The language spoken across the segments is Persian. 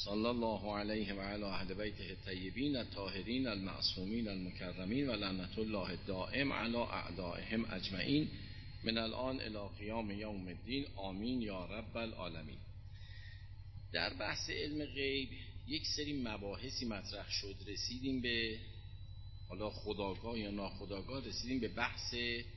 صلی الله علیه و علی اهل بیته الطیبین الطاهرین المعصومین المکرمین و لعنت الله الدائم علی اعدائهم اجمعین من الان الی قیام یوم الدین آمین یا رب العالمین. در بحث علم غیب یک سری مباحثی مطرح شد، رسیدیم به حالا خودآگاه یا ناخودآگاه رسیدیم به بحث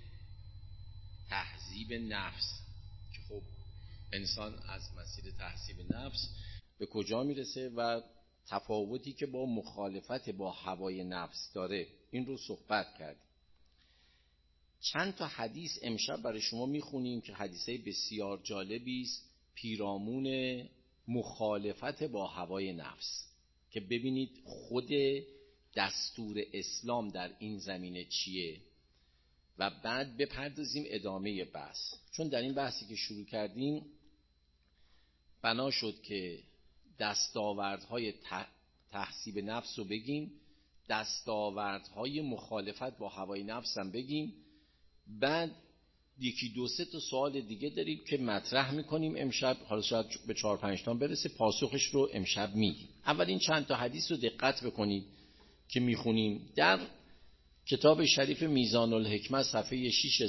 تهذیب نفس که خب انسان از مسیر تهذیب نفس به کجا میرسه و تفاوتی که با مخالفت با هوای نفس داره، این رو صحبت کردیم. چند تا حدیث امشب برای شما میخونیم که حدیثای بسیار جالبی است پیرامون مخالفت با هوای نفس، که ببینید خود دستور اسلام در این زمینه چیه و بعد بپردازیم ادامه بحث. چون در این بحثی که شروع کردیم بنا شد که دستاوردهای تهذیب نفس رو بگیم، دستاوردهای مخالفت با هوای نفس هم بگیم، بعد یکی دو سه تا سوال دیگه داریم که مطرح میکنیم امشب، حالا شاید به 4-5 تا برسه، پاسخش رو امشب میگیم. اول این چند تا حدیث رو دقت بکنید که میخونیم. در کتاب شریف میزان الحکمت صفحه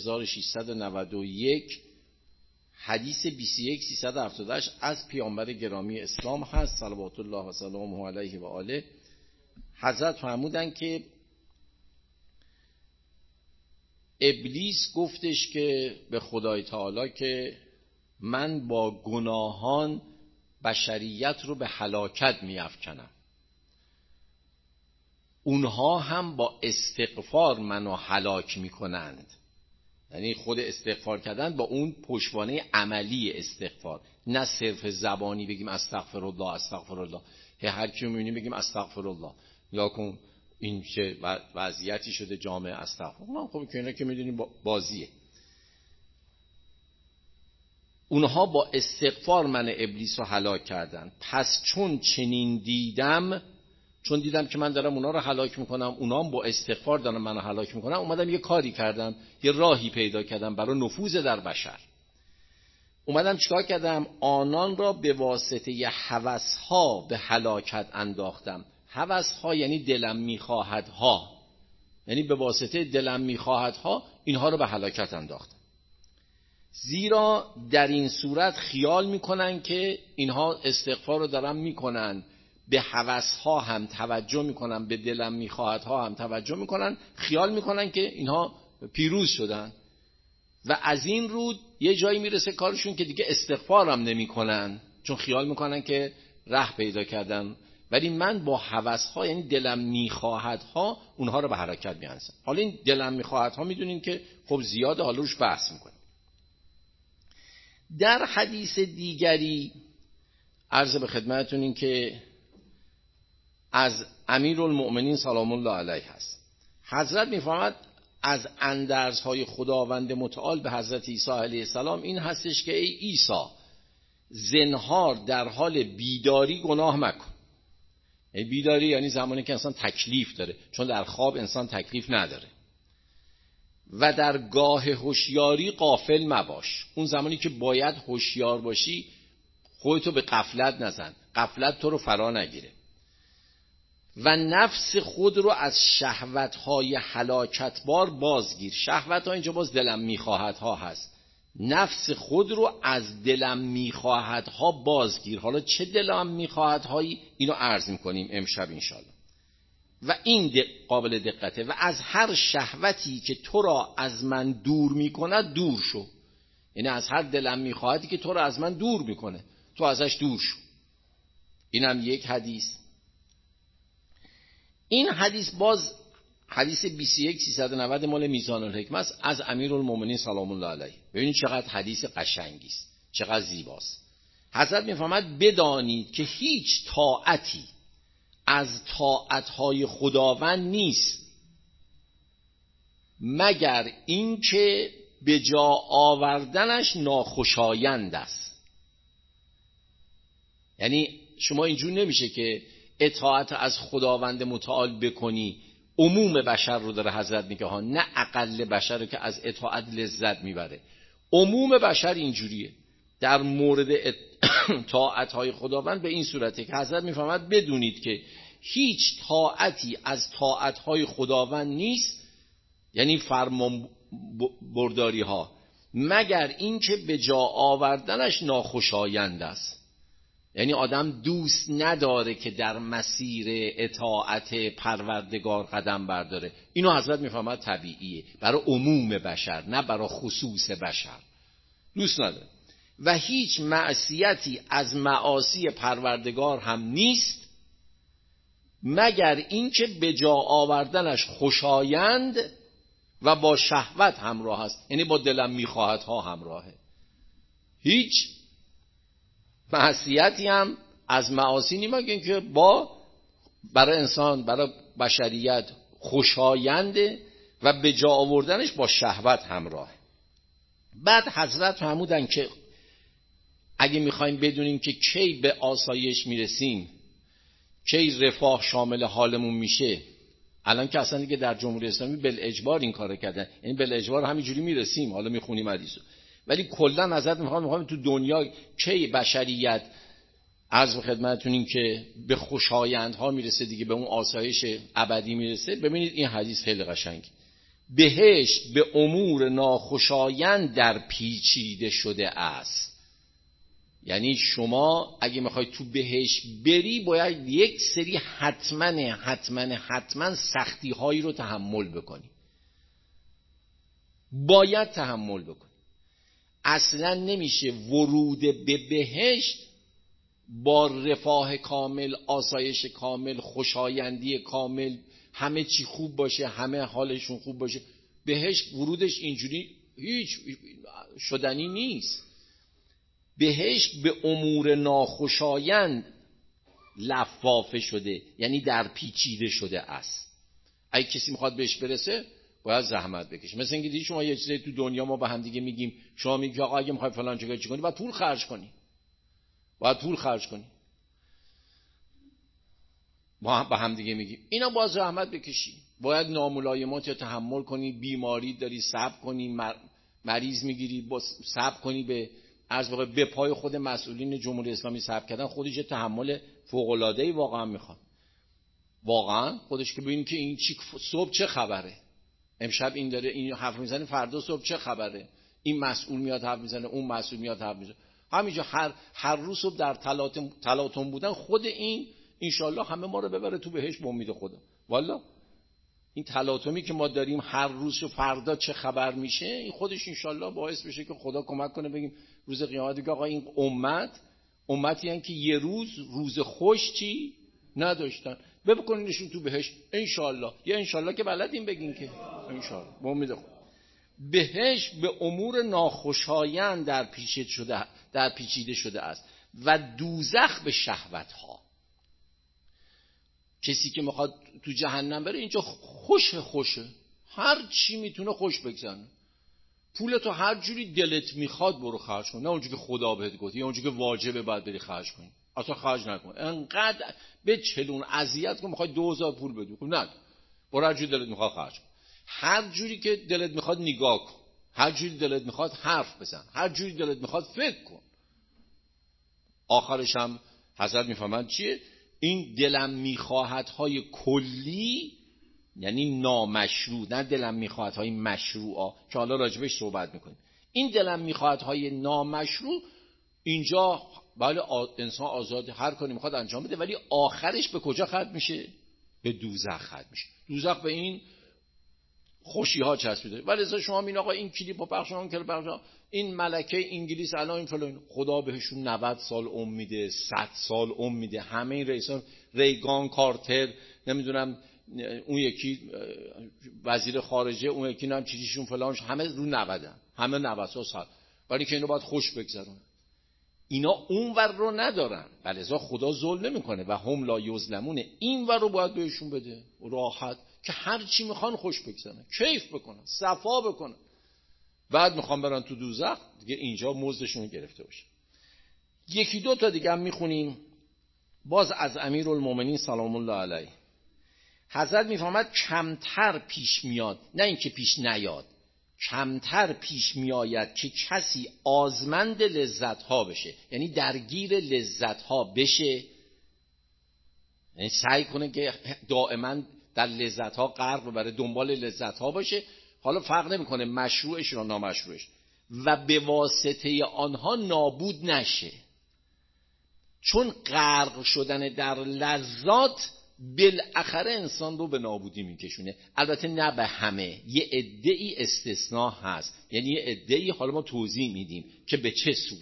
6691 حدیث 21378 از پیامبر گرامی اسلام هست صلوات الله و سلامه علیه و آله. حضرت فرمودن که ابلیس گفتش که به خدای تعالی که من با گناهان بشریت رو به هلاکت میافکنم، اونها هم با استغفار منو هلاک میکنند. یعنی خود استغفار کردن با اون پشتوانه عملی استغفار، نه صرف زبانی بگیم استغفر الله استغفر الله، هر کی میبینیم بگیم استغفر الله، یا کن این چه وضعیتی شده جامعه استغفر الله. خب که اینا که میدونیم بازیه. اونها با استغفار من ابلیس رو هلاک کردن. پس چون چنین دیدم، چون دیدم که من دارم اونا رو هلاک میکنم، اونا هم با استغفار دارن منو هلاک میکنن، اومدم یه کاری کردم، یه راهی پیدا کردم برای نفوذ در بشر. اومدم چیکار کردم؟ آنان را به واسطه ی هوس‌ها به هلاکت انداختم. هوس‌ها یعنی دلم میخواهد ها، یعنی به واسطه دلم میخواهد ها اینها رو به هلاکت انداختم. زیرا در این صورت خیال میکنن که اینها استغفار رو دارن میکنن، به هوس‌ها هم توجه میکنن، به دلم میخواهدها هم توجه میکنن، خیال میکنن که اینها پیروز شدن و از این رو یه جایی میرسه کارشون که دیگه استغفار هم نمیکنن، چون خیال میکنن که ره پیدا کردن. ولی من با هوس‌ها یعنی دلم میخواهدها اونها رو به حرکت میاندازم. حالا این دلم میخواهدها میدونین که خب زیاده، حالا روش بحث میکنیم. در حدیث دیگری عرض به خدمتتون این که از امیرالمؤمنین سلام الله علیه هست. حضرت میفرماد از اندرزهای خداوند متعال به حضرت عیسی علیه السلام این هستش که ای عیسی، زنهار در حال بیداری گناه مکن. ای بیداری یعنی زمانی که انسان تکلیف داره، چون در خواب انسان تکلیف نداره. و در گاه هوشیاری غافل مباش. اون زمانی که باید هوشیار باشی خودتو به غفلت نزن، غفلت تو رو فرا نگیره. و نفس خود رو از شهوت‌های هلاکتبار بازگیر. شهوت‌ها اینجا باز دلم می‌خواهدها هست. نفس خود رو از دلم می‌خواهدها بازگیر. حالا چه دلم می‌خواهدهایی اینو عرض می‌کنیم امشب انشالله. و این قابل دقته. و از هر شهوتی که تو را از من دور می‌کند دور شو. یعنی از هر دلم می‌خواهدی که تو را از من دور می‌کنه تو ازش دور شو. اینم یک حدیث. این حدیث باز حدیث 21390 مال میزان الحکمت از امیرالمؤمنین سلام الله علیه. ببینید چقدر حدیث قشنگی است، چقدر زیباست. حضرت میفرماید بدانید که هیچ طاعتی از طاعتهای خداوند نیست مگر اینکه به جا آوردنش ناخوشایند است. یعنی شما اینجور نمیشه که اطاعت از خداوند متعال بکنی عموم بشر رو داره حضرت میگه ها، نه اقل بشر رو که از اطاعت لذت میبره. عموم بشر اینجوریه. در مورد طاعت‌های خداوند به این صورته که حضرت می‌فرماید بدونید که هیچ طاعتی از طاعت‌های خداوند نیست، یعنی فرمان برداری ها، مگر اینکه به جا آوردنش ناخوشایند است. یعنی آدم دوست نداره که در مسیر اطاعت پروردگار قدم برداره. اینو حضرت میفهمد طبیعیه برای عموم بشر، نه برای خصوص بشر. دوست نداره. و هیچ معصیتی از معاصی پروردگار هم نیست مگر اینکه به جا آوردنش خوشایند و با شهوت همراه است، یعنی با دلم میخواهد ها همراهه. هیچ معصیتی هم از معاصی نی مگر اینکه برای انسان، برای بشریت خوشاینده و به جا آوردنش با شهوت همراهه. بعد حضرت فرمودن که اگه میخوایم بدونیم که کی به آسایش میرسیم، کی رفاه شامل حالمون میشه، الان که اصلا دیگه در جمهوری اسلامی بالاجبار این کارو کردن، یعنی بالاجبار همینجوری میرسیم، حالا میخونیم حدیثو، ولی کلا حضرت میخوام تو دنیا کی بشریت عرض خدمتتون این که به خوشایندها میرسه دیگه، به اون آسایش ابدی میرسه. ببینید این حدیث خیلی قشنگ، بهشت به امور ناخوشایند در پیچیده شده است. یعنی شما اگه میخوای تو بهشت بری باید یک سری حتما سختی هایی رو تحمل بکنی، باید تحمل بکنی. اصلا نمیشه ورود به بهشت با رفاه کامل، آسایش کامل، خوشایندی کامل، همه چی خوب باشه، همه حالشون خوب باشه. بهشت ورودش اینجوری هیچ شدنی نیست. بهشت به امور ناخوشایند لفافه شده، یعنی در پیچیده شده است. اگه کسی میخواد بهش برسه باید زحمت بکشه. مثلا اینکه شما یه چیزی تو دنیا ما با هم دیگه میگیم، شما میگی آقا اگه میخوای فلان چیکار کنی باید پول خرج کنی، باید پول خرج کنی. ما با هم دیگه میگیم اینا باید زحمت بکشی، باید ناملایمات یا تحمل کنی، بیماری داری صبر کنی، مریض میگیری صبر کنی، به از واقع به پای خود مسئولین جمهوری اسلامی صبر کردن خودش تحمل فوق العاده ای واقعا میخواد. واقعا خودش که ببینید که این چی صبح چه خبره، امشب این داره این حرف میزنه، فردا صبح چه خبره، این مسئول میاد حرف میزنه، اون مسئول میاد حرف میزنه، همینجا هر روز صبح در تلاطم بودن، خود این انشالله همه ما رو ببره تو بهشت به امید خدا. والا این تلاطمی که ما داریم هر روز و فردا چه خبر میشه، این خودش انشالله باعث بشه که خدا کمک کنه بگیم روز قیامت دیگه آقا این امتی هستن که یه روز خوش چی نداشتن، بکنینشون تو بهشت انشالله. یا انشالله که بلدیم بگین که انشالله به امید خدا. بهشت به امور ناخوشایند در پیچیده شده است و دوزخ به شهوت ها. کسی که میخواد تو جهنم بره اینجا خوشه، هر چی میتونه خوش بگذنه، پولتو هر جوری دلت میخواد برو خرج کن، نه اونجوری که خدا بهت گفت یا اونجوری که واجبه باید بری خرج کنی، اصلا خرج نکن، انقدر به چلون اذیت کن میخوای 2000 پول بدی، خب نه، برو هر جوری دلت میخواد خرج کن، هر جوری که دلت میخواد نگاه کن، هر جوری دلت میخواد حرف بزن، هر جوری دلت میخواد فکر کن. آخرش هم حضرت میفهمند چیه؟ این دلم میخواهد های کلی یعنی نامشروع، نه دلم میخواهد های مشروعا که حالا راجبش صحبت میکنیم. این دلم میخواهد های نامشروع اینجا بله انسان آزاد هر کاری میخواد انجام بده، ولی آخرش به کجا ختم میشه؟ به دوزخ ختم میشه. دوزخ به این خوشی ها چسبیده. ولی از شما میگین آقا این کلیپو پخش کن که پخش، این ملکه انگلیس الان این فلان، خدا بهشون 90 سال عمر میده، 100 سال عمر میده، همه این رئیسان، ریگان، کارتر، نمیدونم اون یکی وزیر خارجه، اون یکی نام چیزیشون فلانش، همه رو 90ان، همه 90 سال، ولی که اینو باید خوش بگذرونن. اینا اونور رو ندارن، بلکه خدا ظلم نمیکنه و هم لا یظلمون، اینور رو باید بهشون بده راحت که هر چی میخوان خوش بگذرن، کیف بکنن، صفا بکنن. بعد میخوان برن تو دوزخ دیگه، اینجا مزدشون گرفته باشه. یکی دو تا دیگه هم میخونیم باز از امیرالمومنین سلام الله علیه. حضرت میفرماد کمتر پیش میاد، نه اینکه پیش نیاد، کمتر پیش می آید که کسی آزمند لذت ها بشه، یعنی درگیر لذت ها بشه، یعنی سعی کنه که دائما در لذت ها غرق ببره، دنبال لذت ها باشه، حالا فرق نمیکنه مشروعش یا نامشروعش، و به واسطه آنها نابود نشه. چون غرق شدن در لذات بالاخره انسان رو به نابودی میکشونه. البته نه به همه، یه عده‌ای استثناء هست، یعنی یه عده‌ای حالا ما توضیح میدیم که به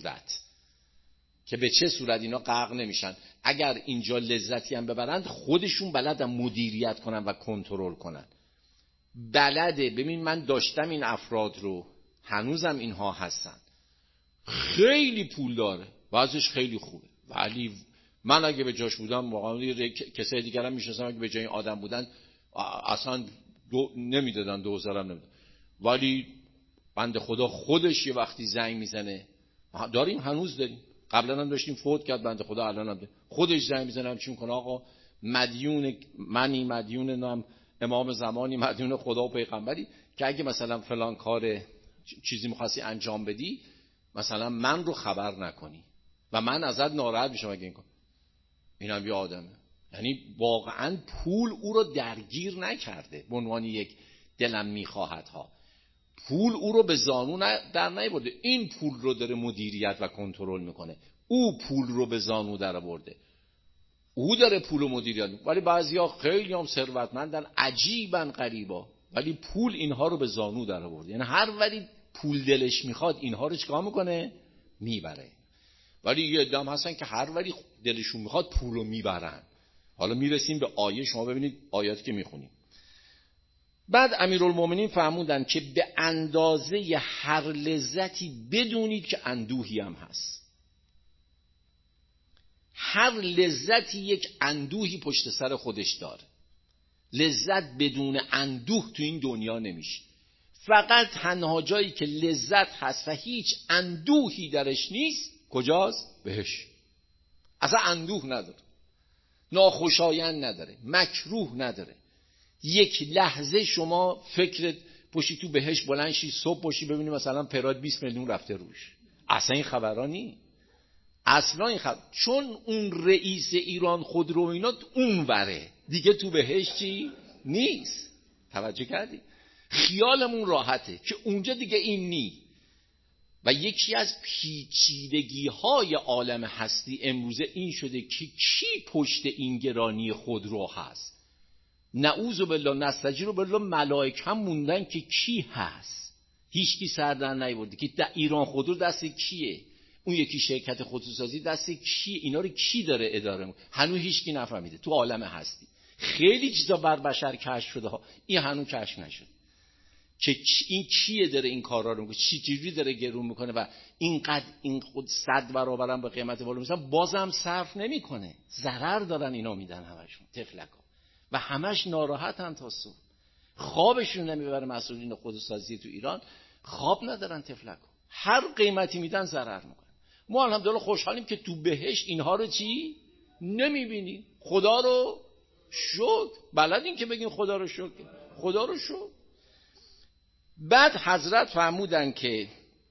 چه صورت اینا غرق نمیشن. اگر اینجا لذتی هم ببرند خودشون بلدن مدیریت کنن و کنترل کنن. بلده. ببین من داشتم این افراد رو، هنوزم اینها هستن، خیلی پول داره، وضعش خیلی خوبه، ولی من اگه به جاش بودم واقعا کسای دیگر هم میشناسم اگه به جای این آدم بودن اصلا نمیدادن، 2000 هم نمیدادن. ولی بنده خدا خودش یه وقتی زنگ میزنه، داریم هنوز داریم، قبلا هم داشتیم، فوت کرد بنده خدا، الان هم خودش زنگ میزنه، هم چی میکنه آقا مدیون نام امام زمانی، مدیون خدا و پیغمبری که اگه مثلا فلان کار چیزی می‌خواستی انجام بدی مثلا من رو خبر نکنی و من ازت ناراحت میشم اگه این کار. اینم یه آدمه، یعنی واقعا پول او رو درگیر نکرده به عنوان یک دلم میخواهد ها. پول او رو به زانو در نیاورده، این پول رو داره مدیریت و کنترل میکنه. او پول رو به زانو در آورده، او داره پول رو مدیریت میکنه. ولی بعضیا خیلی هم ثروتمندن، عجیبا غریبا، ولی پول اینها رو به زانو در آورده. یعنی هر ولی پول دلش میخواد اینها رو چیکار میکنه؟ میبره. ولی یه عده هستن که هر ولی دلشون میخواد پول رو میبرن. حالا میرسیم به آیه، شما ببینید آیاتی که میخونیم. بعد امیرالمومنین فرمودن که به اندازه هر لذتی بدونید که اندوهی هم هست. هر لذتی یک اندوهی پشت سر خودش داره. لذت بدون اندوه تو این دنیا نمیشه. فقط تنها جایی که لذت هست و هیچ اندوهی درش نیست کجاست؟ بهش. اصلا اندوه نداره، ناخوشایند نداره، مکروه نداره. یک لحظه شما فکرت پشتی تو بهش بلند شی، صبح باشی ببینی مثلا پراد 20 میلیون رفته روش، اصلا این خبرانی، اصلا این خبر. چون اون رئیس ایران خودرو اینا اون وره دیگه، تو بهش چی نیست. توجه کردی؟ خیالمون راحته که اونجا دیگه این نی. و یکی از پیچیدگی های عالم هستی امروزه این شده که کی پشت این گرانی خودرو هست. نعوذ بالله نستجیر بالله، ملائکه هم موندن که کی هست، هیچ کی سر در نیاورده که در ایران خودرو دست کیه، اون یکی شرکت خودروسازی دست کیه، اینا رو کی داره اداره میکنه. هنوز هیچ کی نفهمیده. تو عالم هستی خیلی چیزا بر بشر کشف شده ها، این هنوز کشف نشد که این کیه داره این کارا رو میکنه، چی جوری داره گرون میکنه و اینقدر این خود 100 برابرم به قیمت بالا میسن بازم صرف نمیکنه. ضرر دارن اینا میدن همشون تفلکا و همش ناراحتن تا صبح. خوابشون نمیبره. مسئولین خودروسازی تو ایران خواب ندارن تفلکا، هر قیمتی میدن ضرر میکنن. ما الحمدلله خوشحالیم که تو بهشت اینها رو چی نمیبینیم. خدا رو شکر، بلدین که بگین خدا رو شکر، خدا رو شکر. بعد حضرت فرمودن که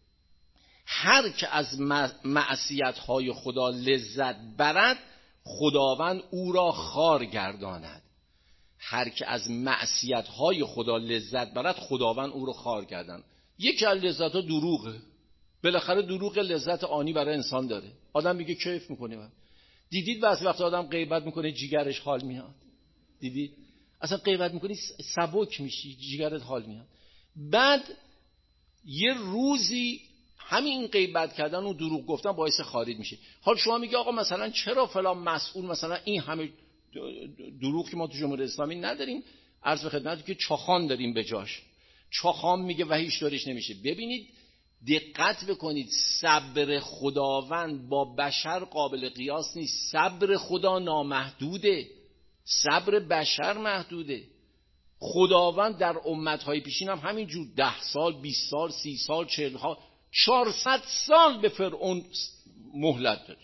هر که از معصیت‌های خدا لذت برد خداوند او را خوار گرداند. هر که از معصیت‌های خدا لذت برد خداوند او را خوار گرداند. یکی از لذت‌ها دروغه. بالاخره دروغ لذت آنی برای انسان داره. آدم میگه کیف میکنه. دیدید بعضی وقت آدم غیبت میکنه جیگرش حال میاد. دیدید اصلا غیبت میکنی سبک میشی، جیگرت حال میاد. بعد یه روزی همین غیبت کردن و دروغ گفتن باعث خارج میشه. حال شما میگه آقا مثلا چرا فلان مسئول مثلا این همه دروغ که ما تو جمهوری اسلامی نداریم، عرض به خدمتتون که چاخان داریم به جاش. چاخان میگه و هیچ طورش نمیشه. ببینید دقت بکنید، صبر خداوند با بشر قابل قیاس نیست. صبر خدا نامحدوده، صبر بشر محدوده. خداوند در امتهای پیشین هم همینجور 10 سال 20 سال 30 سال 40 ها 400 سال به فرعون مهلت داد.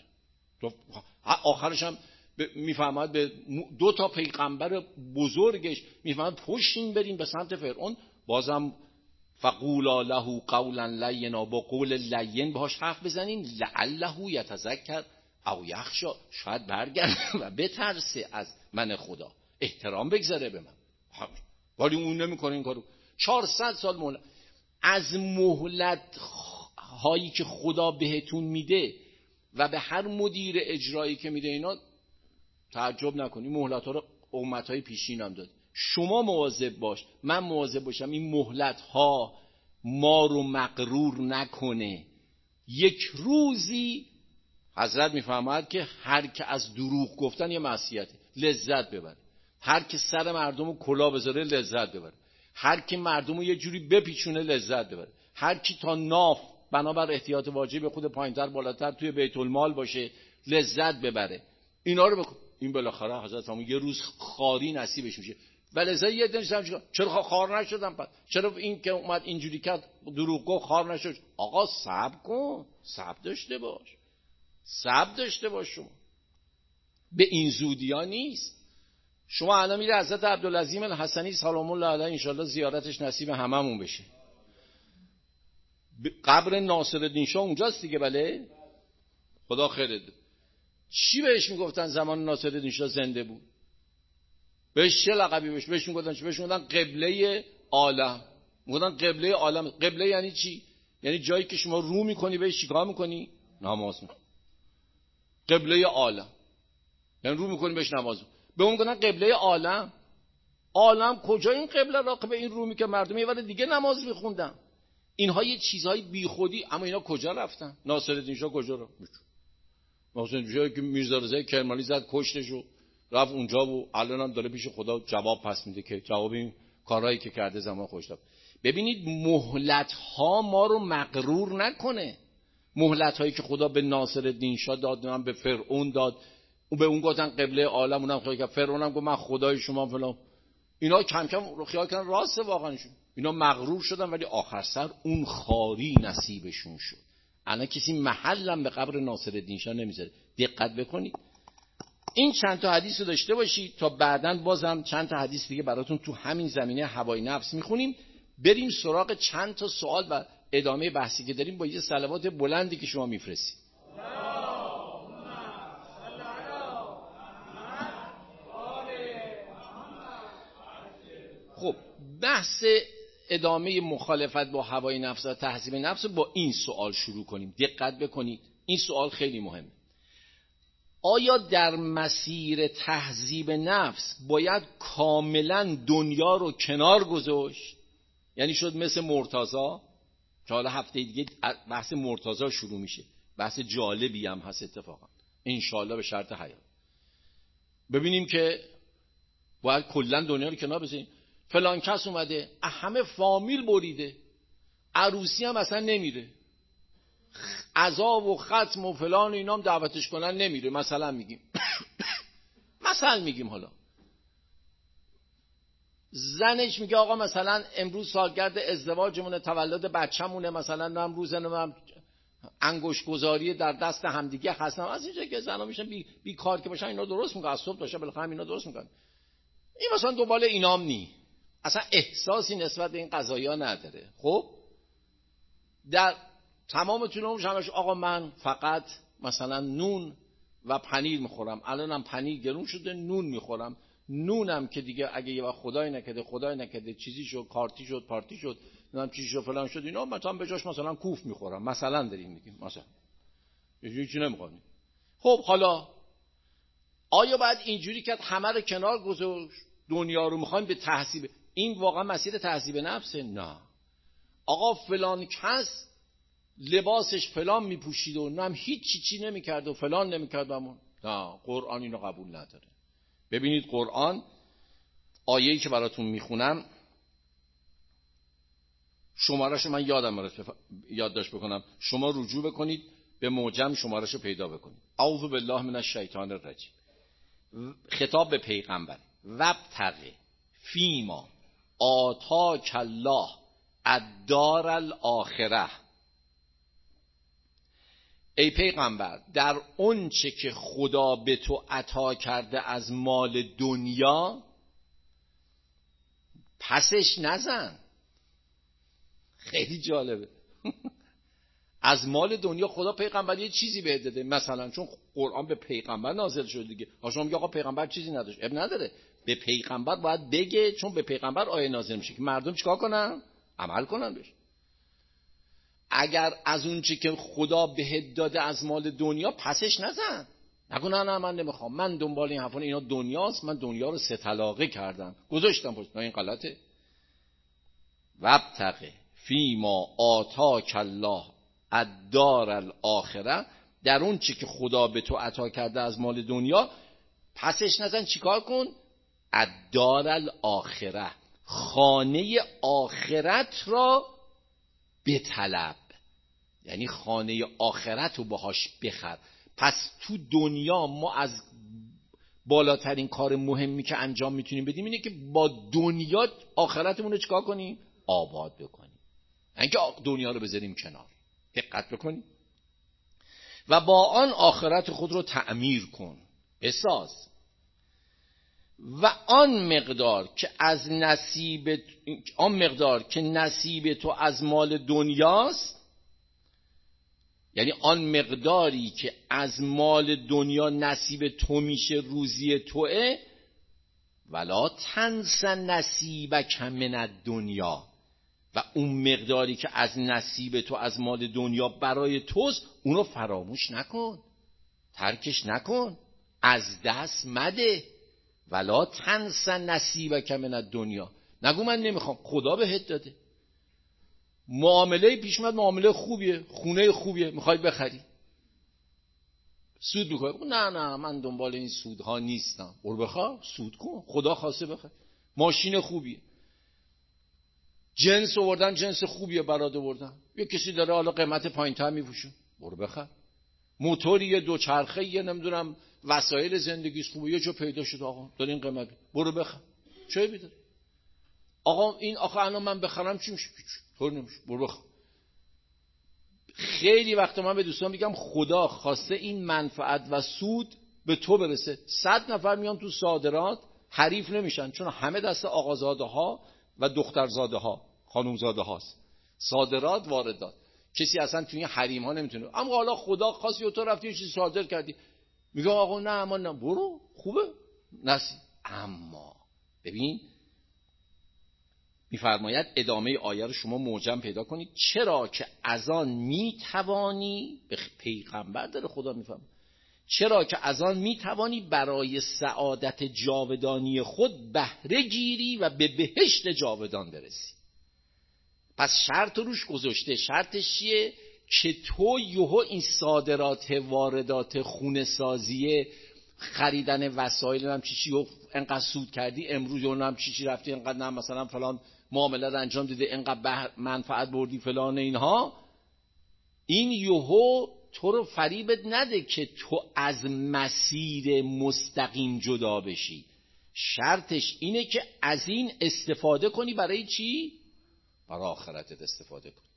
آخرش هم میفهمد به 2 تا پیغمبر بزرگش میفهمد پشتین بریم به سمت فرعون، بازم فقولا له قولا لینا، با قول لین باهاش حرف بزنین، لعله یتذکر او یخشی، شاید برگرده و بترسه از من خدا، احترام بگذاره به من. ولی اون نمیکنه این کارو. 400 سال مهلت. از مهلت هایی که خدا بهتون میده و به هر مدیر اجرایی که میده اینا تعجب نکنی، مهلت ها رو امت های پیشین هم داد. شما مواظب باش، من مواظب باشم این مهلت ها ما رو مغرور نکنه. یک روزی حضرت میفرماید که هر که از دروغ گفتن یه معصیته لذت ببره، هر که سر مردم رو کلا بذاره لذت ببره، هر کی مردم رو یه جوری بپیچونه لذت ببره، هر کی تا ناف بنابر احتیاط واجب خود پایینتر بالاتر توی بیت المال باشه لذت ببره. اینا رو بکن. این بالاخره حضرت همون یه روز خاری نصیبش میشه. ولذا یه دنش چرا خار نشدم؟ پس چرا این که اومد اینجوری کرد دروغ گفت خار نشد؟ آقا صبر کن، صبر داشته باش، صبر داشته باش. شما به این زودیا نیست. شما الان میره حضرت عبدالعظیم الحسنی سلام الله علیه انشالله زیارتش نصیب هممون بشه. قبر ناصرالدین شاه اونجاست دیگه، بله؟ خدا خیرت. چی بهش میگفتن زمان ناصرالدین شاه زنده بود؟ بهش چه لقبی بهش میگفتن؟ چی بهش میگفتن؟ قبله عالم. میگفتن قبله عالم. قبله یعنی چی؟ یعنی جایی که شما رو میکنی بهش چیکار میکنی؟ نماز میکنی. قبله عالم یعنی رو میکنی بهش نماز میکنی. به اون میگفتن قبله عالم. عالم کجا این قبله را به این رو می که مردم یه وقت دیگه نماز میخوندن؟ اینها یه چیزهای بیخودی. اما اینا کجا رفتن؟ ناصرالدین شاه کجا رفت؟ ناصرالدین شاه که میرزا رضای کرمانی زد کشتشو، رفت اونجا و الان هم داره پیش خدا جواب پس میده که جواب این کارهایی که کرده زمان خوش داد. ببینید مهلت ها ما رو مغرور نکنه. مهلت هایی که خدا به ناصرالدین شاه داد، به فرعون داد، اون به اون گفتن قبله عالم، اونم خیال کرد، فرعون هم گفت من خدای شما فلان. اینا کم کم رو خیال کردن راسته واقعاًشون. اینا مغرور شدن ولی آخر سر اون خاری نصیبشون شد. الان کسی محلم به قبر ناصرالدین شاه نمیذاره. دقت بکنید. این چند تا حدیث رو داشته باشید تا بعداً بازم چند تا حدیث دیگه براتون تو همین زمینه هوای نفس میخونیم. بریم سراغ چند تا سوال و ادامه بحثی که داریم با یه صلوات بلندی که شما میفرستید. خب بحث ادامه مخالفت با هوای نفس و تهذیب نفس رو با این سوال شروع کنیم. دقت بکنید، این سوال خیلی مهمه. آیا در مسیر تهذیب نفس باید کاملا دنیا رو کنار گذاشت؟ یعنی شد مثل مرتضی که حالا هفته دیگه بحث مرتضی شروع میشه، بحث جالبی هم هست اتفاقا انشاءالله به شرط حیات. ببینیم که باید کلا دنیا رو کنار بذاریم. فلان کس اومده همه فامیل بریده، عروسی هم اصلا نمیره، عزا و ختم و فلان اینا هم دعوتش کنن نمیره. مثلا میگیم مثلا میگیم حالا زنش میگه آقا مثلا امروز سالگرد ازدواجمونه، تولد بچه‌مونه، مثلا امروز انگشت گذاری در دست همدیگه هستن. از اینجا که زنا میشن بی کار که باشن اینا درست میکنن، از صبح تا شب بالاخره اینا درست میکنن. این مثلا دنبال اینام نی، اصلا احساسی نسبت به این قضایا نداره. خب در تمام طول عمرش همش آقا من فقط مثلا نون و پنیر میخورم، الانم پنیر گرون شده نون میخورم، نونم که دیگه اگه یه وقت خدای نکرده چیزی شد، کارتی شد، پارتی شد، نمیدونم چیزی شد فلان شد، اینا مثلا به جاش مثلا کوف میخورم، مثلا داریم میگیم، مثلا هیچی نمیخوریم. خب حالا آیا باید اینجوری که همه رو کنار گذاشت دنیا رو میخوایم به تهذیب؟ این واقعا مسیر تهذیب نفسه؟ نه. آقا فلان کس لباسش فلان میپوشید و نم هیچ چی نمیکرد و فلان نمیکرد، نه قرآن اینو قبول نداره. ببینید قرآن آیه‌ای که براتون میخونم شماره‌شو من یادداشت بکنم، شما رجوع بکنید به معجم شماره‌شو پیدا بکنید. اعوذ بالله من الشیطان الرجیم. خطاب به پیغمبر: وابتغ فیما آتاک الله الدار الاخره. ای پیغمبر در اون چه که خدا به تو عطا کرده از مال دنیا پسش نزن. خیلی جالبه. از مال دنیا خدا پیغمبر یه چیزی بهت داده، مثلا چون قرآن به پیغمبر نازل شده دیگه. شما میگه آقا پیغمبر چیزی نداشت، اب نداره، به پیغمبر باید بگه، چون به پیغمبر آیه نازل میشه که مردم چیکار کنن؟ عمل کنن بهش. اگر از اون چی که خدا بهت داده از مال دنیا پسش نزن، نگو نه من نمیخوام، من دنبال این حرفان، اینا دنیاست، من دنیا رو 3 طلاقه کردم گذاشتم پشت. نه، این غلطه. وابتغ فیما آتاک الله الدار الاخره، در اون چی که خدا به تو عطا کرده از مال دنیا پسش نزن. چیکار کن؟ الدار الاخره، خانه آخرت را بطلب، یعنی خانه آخرت رو باهاش بخر. پس تو دنیا ما از بالاترین کار مهمی که انجام میتونیم بدیم اینه که با دنیا آخرتمون رو چیکار کنیم؟ آباد بکنیم، اینکه دنیا رو بذاریم کنار. دقت بکنیم. و با آن آخرت خود رو تعمیر کن، بساز. و آن مقدار که نصیب تو از مال دنیاست، یعنی آن مقداری که از مال دنیا نصیب تو میشه، روزی توه، ولا تنس نصیبک من الدنیا، و اون مقداری که از نصیب تو از مال دنیا برای توست اونو فراموش نکن، ترکش نکن، از دست مده. ولا تنس نصیبک من الدنیا، نگو من نمیخوام، خدا بهت داده. معامله پیش اومد، معامله خوبیه، خونه خوبیه، میخوای بخری، سود میکنه، نه من دنبال این سودها نیستم. برو بخواه، سود کن، خدا خواسته بخر. ماشین خوبیه، جنس آوردن، جنس خوبیه برات آوردن، یه کسی داره حالا قیمت پایین‌تر میفروشه، برو بخر. موتوری، یه دوچرخه، یه نمیدونم وسایل زندگیش خوبه، یه جا پیدا شد آقا داره این قیمت، برو بخر. چه بیداره آقا این آخه الان من بخرم چی میشه؟ طور نمیشه، برو بخر. خیلی وقت من به دوستان میگم خدا خواسته این منفعت و سود به تو برسه. 100 نفر میان تو صادرات، حریف نمیشن، چون همه دست آقازاده ها و دخترزاده ها، خانومزاده هاست. صادرات، واردات، کسی اصلا توی حریم ها نمیتونه. اما حالا خدا خواست و تو رفتی یه چیزی صادر کردی، میگه آقا نه اما نه، برو خوبه نصیب. اما ببین میفرماید ادامه آیه رو شما موجم پیدا کنید، چرا که از آن میتوانی، به پیغمبر داره خدا میفرماید، چرا که از آن میتوانی برای سعادت جاودانی خود بهره گیری و به بهشت جاودان برسی. پس شرط روش گذاشته. شرطش چیه؟ که تو یهو این صادرات، واردات، خونه سازیه، خریدن وسایل، هم چی و انقدر سود کردی، امروز اون هم چی رفتی انقدر، نه مثلا فلان معامله رو انجام دیده انقدر منفعت بردی فلان، اینها، این یهو تو رو فریبت نده که تو از مسیر مستقیم جدا بشی. شرطش اینه که از این استفاده کنی. برای چی؟ برای آخرتت استفاده کنی.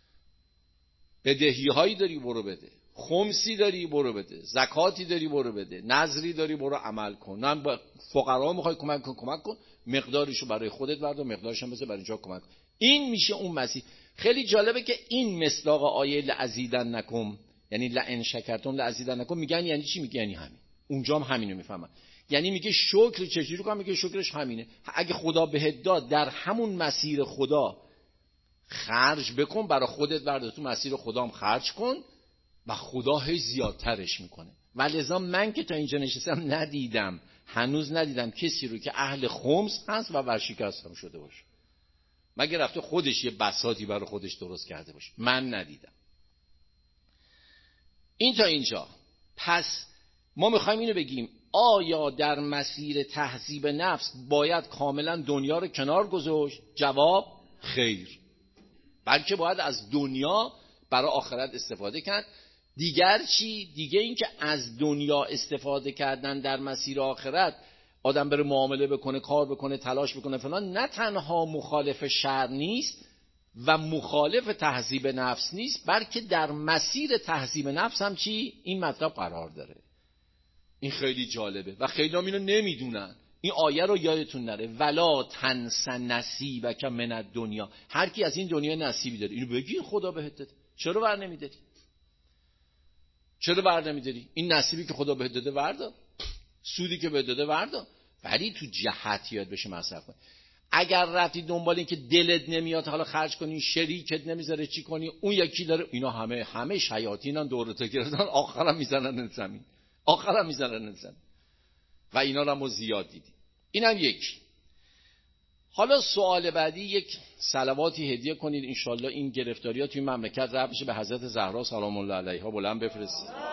بدهی هایی داری برو بده، خمسی داری برو بده، زکاتی داری برو بده، نذری داری برو عمل کن. نه با فقرا میخوای کمک کن، مقدارشو برای خودت بردار، مقدارش هم بذار برای جا کمک کن. این میشه اون مسیح. خیلی جالبه که این مصداق آیه لازیدنکم، یعنی لئن شکرتم لازیدنکم، میگن یعنی چی؟ میگه یعنی همین. اونجا هم همینو میفهمن. یعنی میگه شکر چجوری کنم؟ میگه شکرش همینه، اگه خدا بهت داد در همون مسیر خدا خرج بکن، برای خودت بردار، تو مسیر خدا هم خرج کن و خدا هی زیادترش میکنه. ولذا من که تا اینجا نشستم هنوز ندیدم کسی رو که اهل خمس هست و ورشکستم شده باشه، مگه رفته خودش یه بساطی برای خودش درست کرده باشه. من ندیدم. این تا اینجا. پس ما میخوایم اینو بگیم، آیا در مسیر تهذیب نفس باید کاملا دنیا رو کنار گذاشت؟ جواب خیر، بلکه باید از دنیا برای آخرت استفاده کرد. دیگر چی؟ دیگه این که از دنیا استفاده کردن در مسیر آخرت، آدم بره معامله بکنه، کار بکنه، تلاش بکنه فلان، نه تنها مخالف شرع نیست و مخالف تهذیب نفس نیست، بلکه در مسیر تهذیب نفس هم چی؟ این مطلب قرار داره. این خیلی جالبه و خیلی هم اینو نمیدونن. این آیه رو یادتون نره، ولا تنس نصیبک من الدنیا. هر کی از این دنیا نصیبی داره اینو بگی خدا بهت داده، چرا ور نمیداری؟ چرا ور نمیداری؟ این نصیبی که خدا بهت داده وردار، سودی که بهت داده وردار، ولی تو جهت یاد بشه مصرف کن. اگر رفتی دنبال این که دلت نمیاد حالا خرج کنی، شریکت نمیذاره چی کنی، اون یکی داره، اینا همه شیاطینن دورت گردن، آخرام میزنن زمین، آخرام میزنن زمین. و اینا رو ما زیاد دیدیم. اینم یکی. حالا سوال بعدی، یک صلواتی هدیه کنید انشالله این گرفتاری‌ها توی مملکت رفع بشه، به حضرت زهرا سلام الله علیها بلند بفرستید.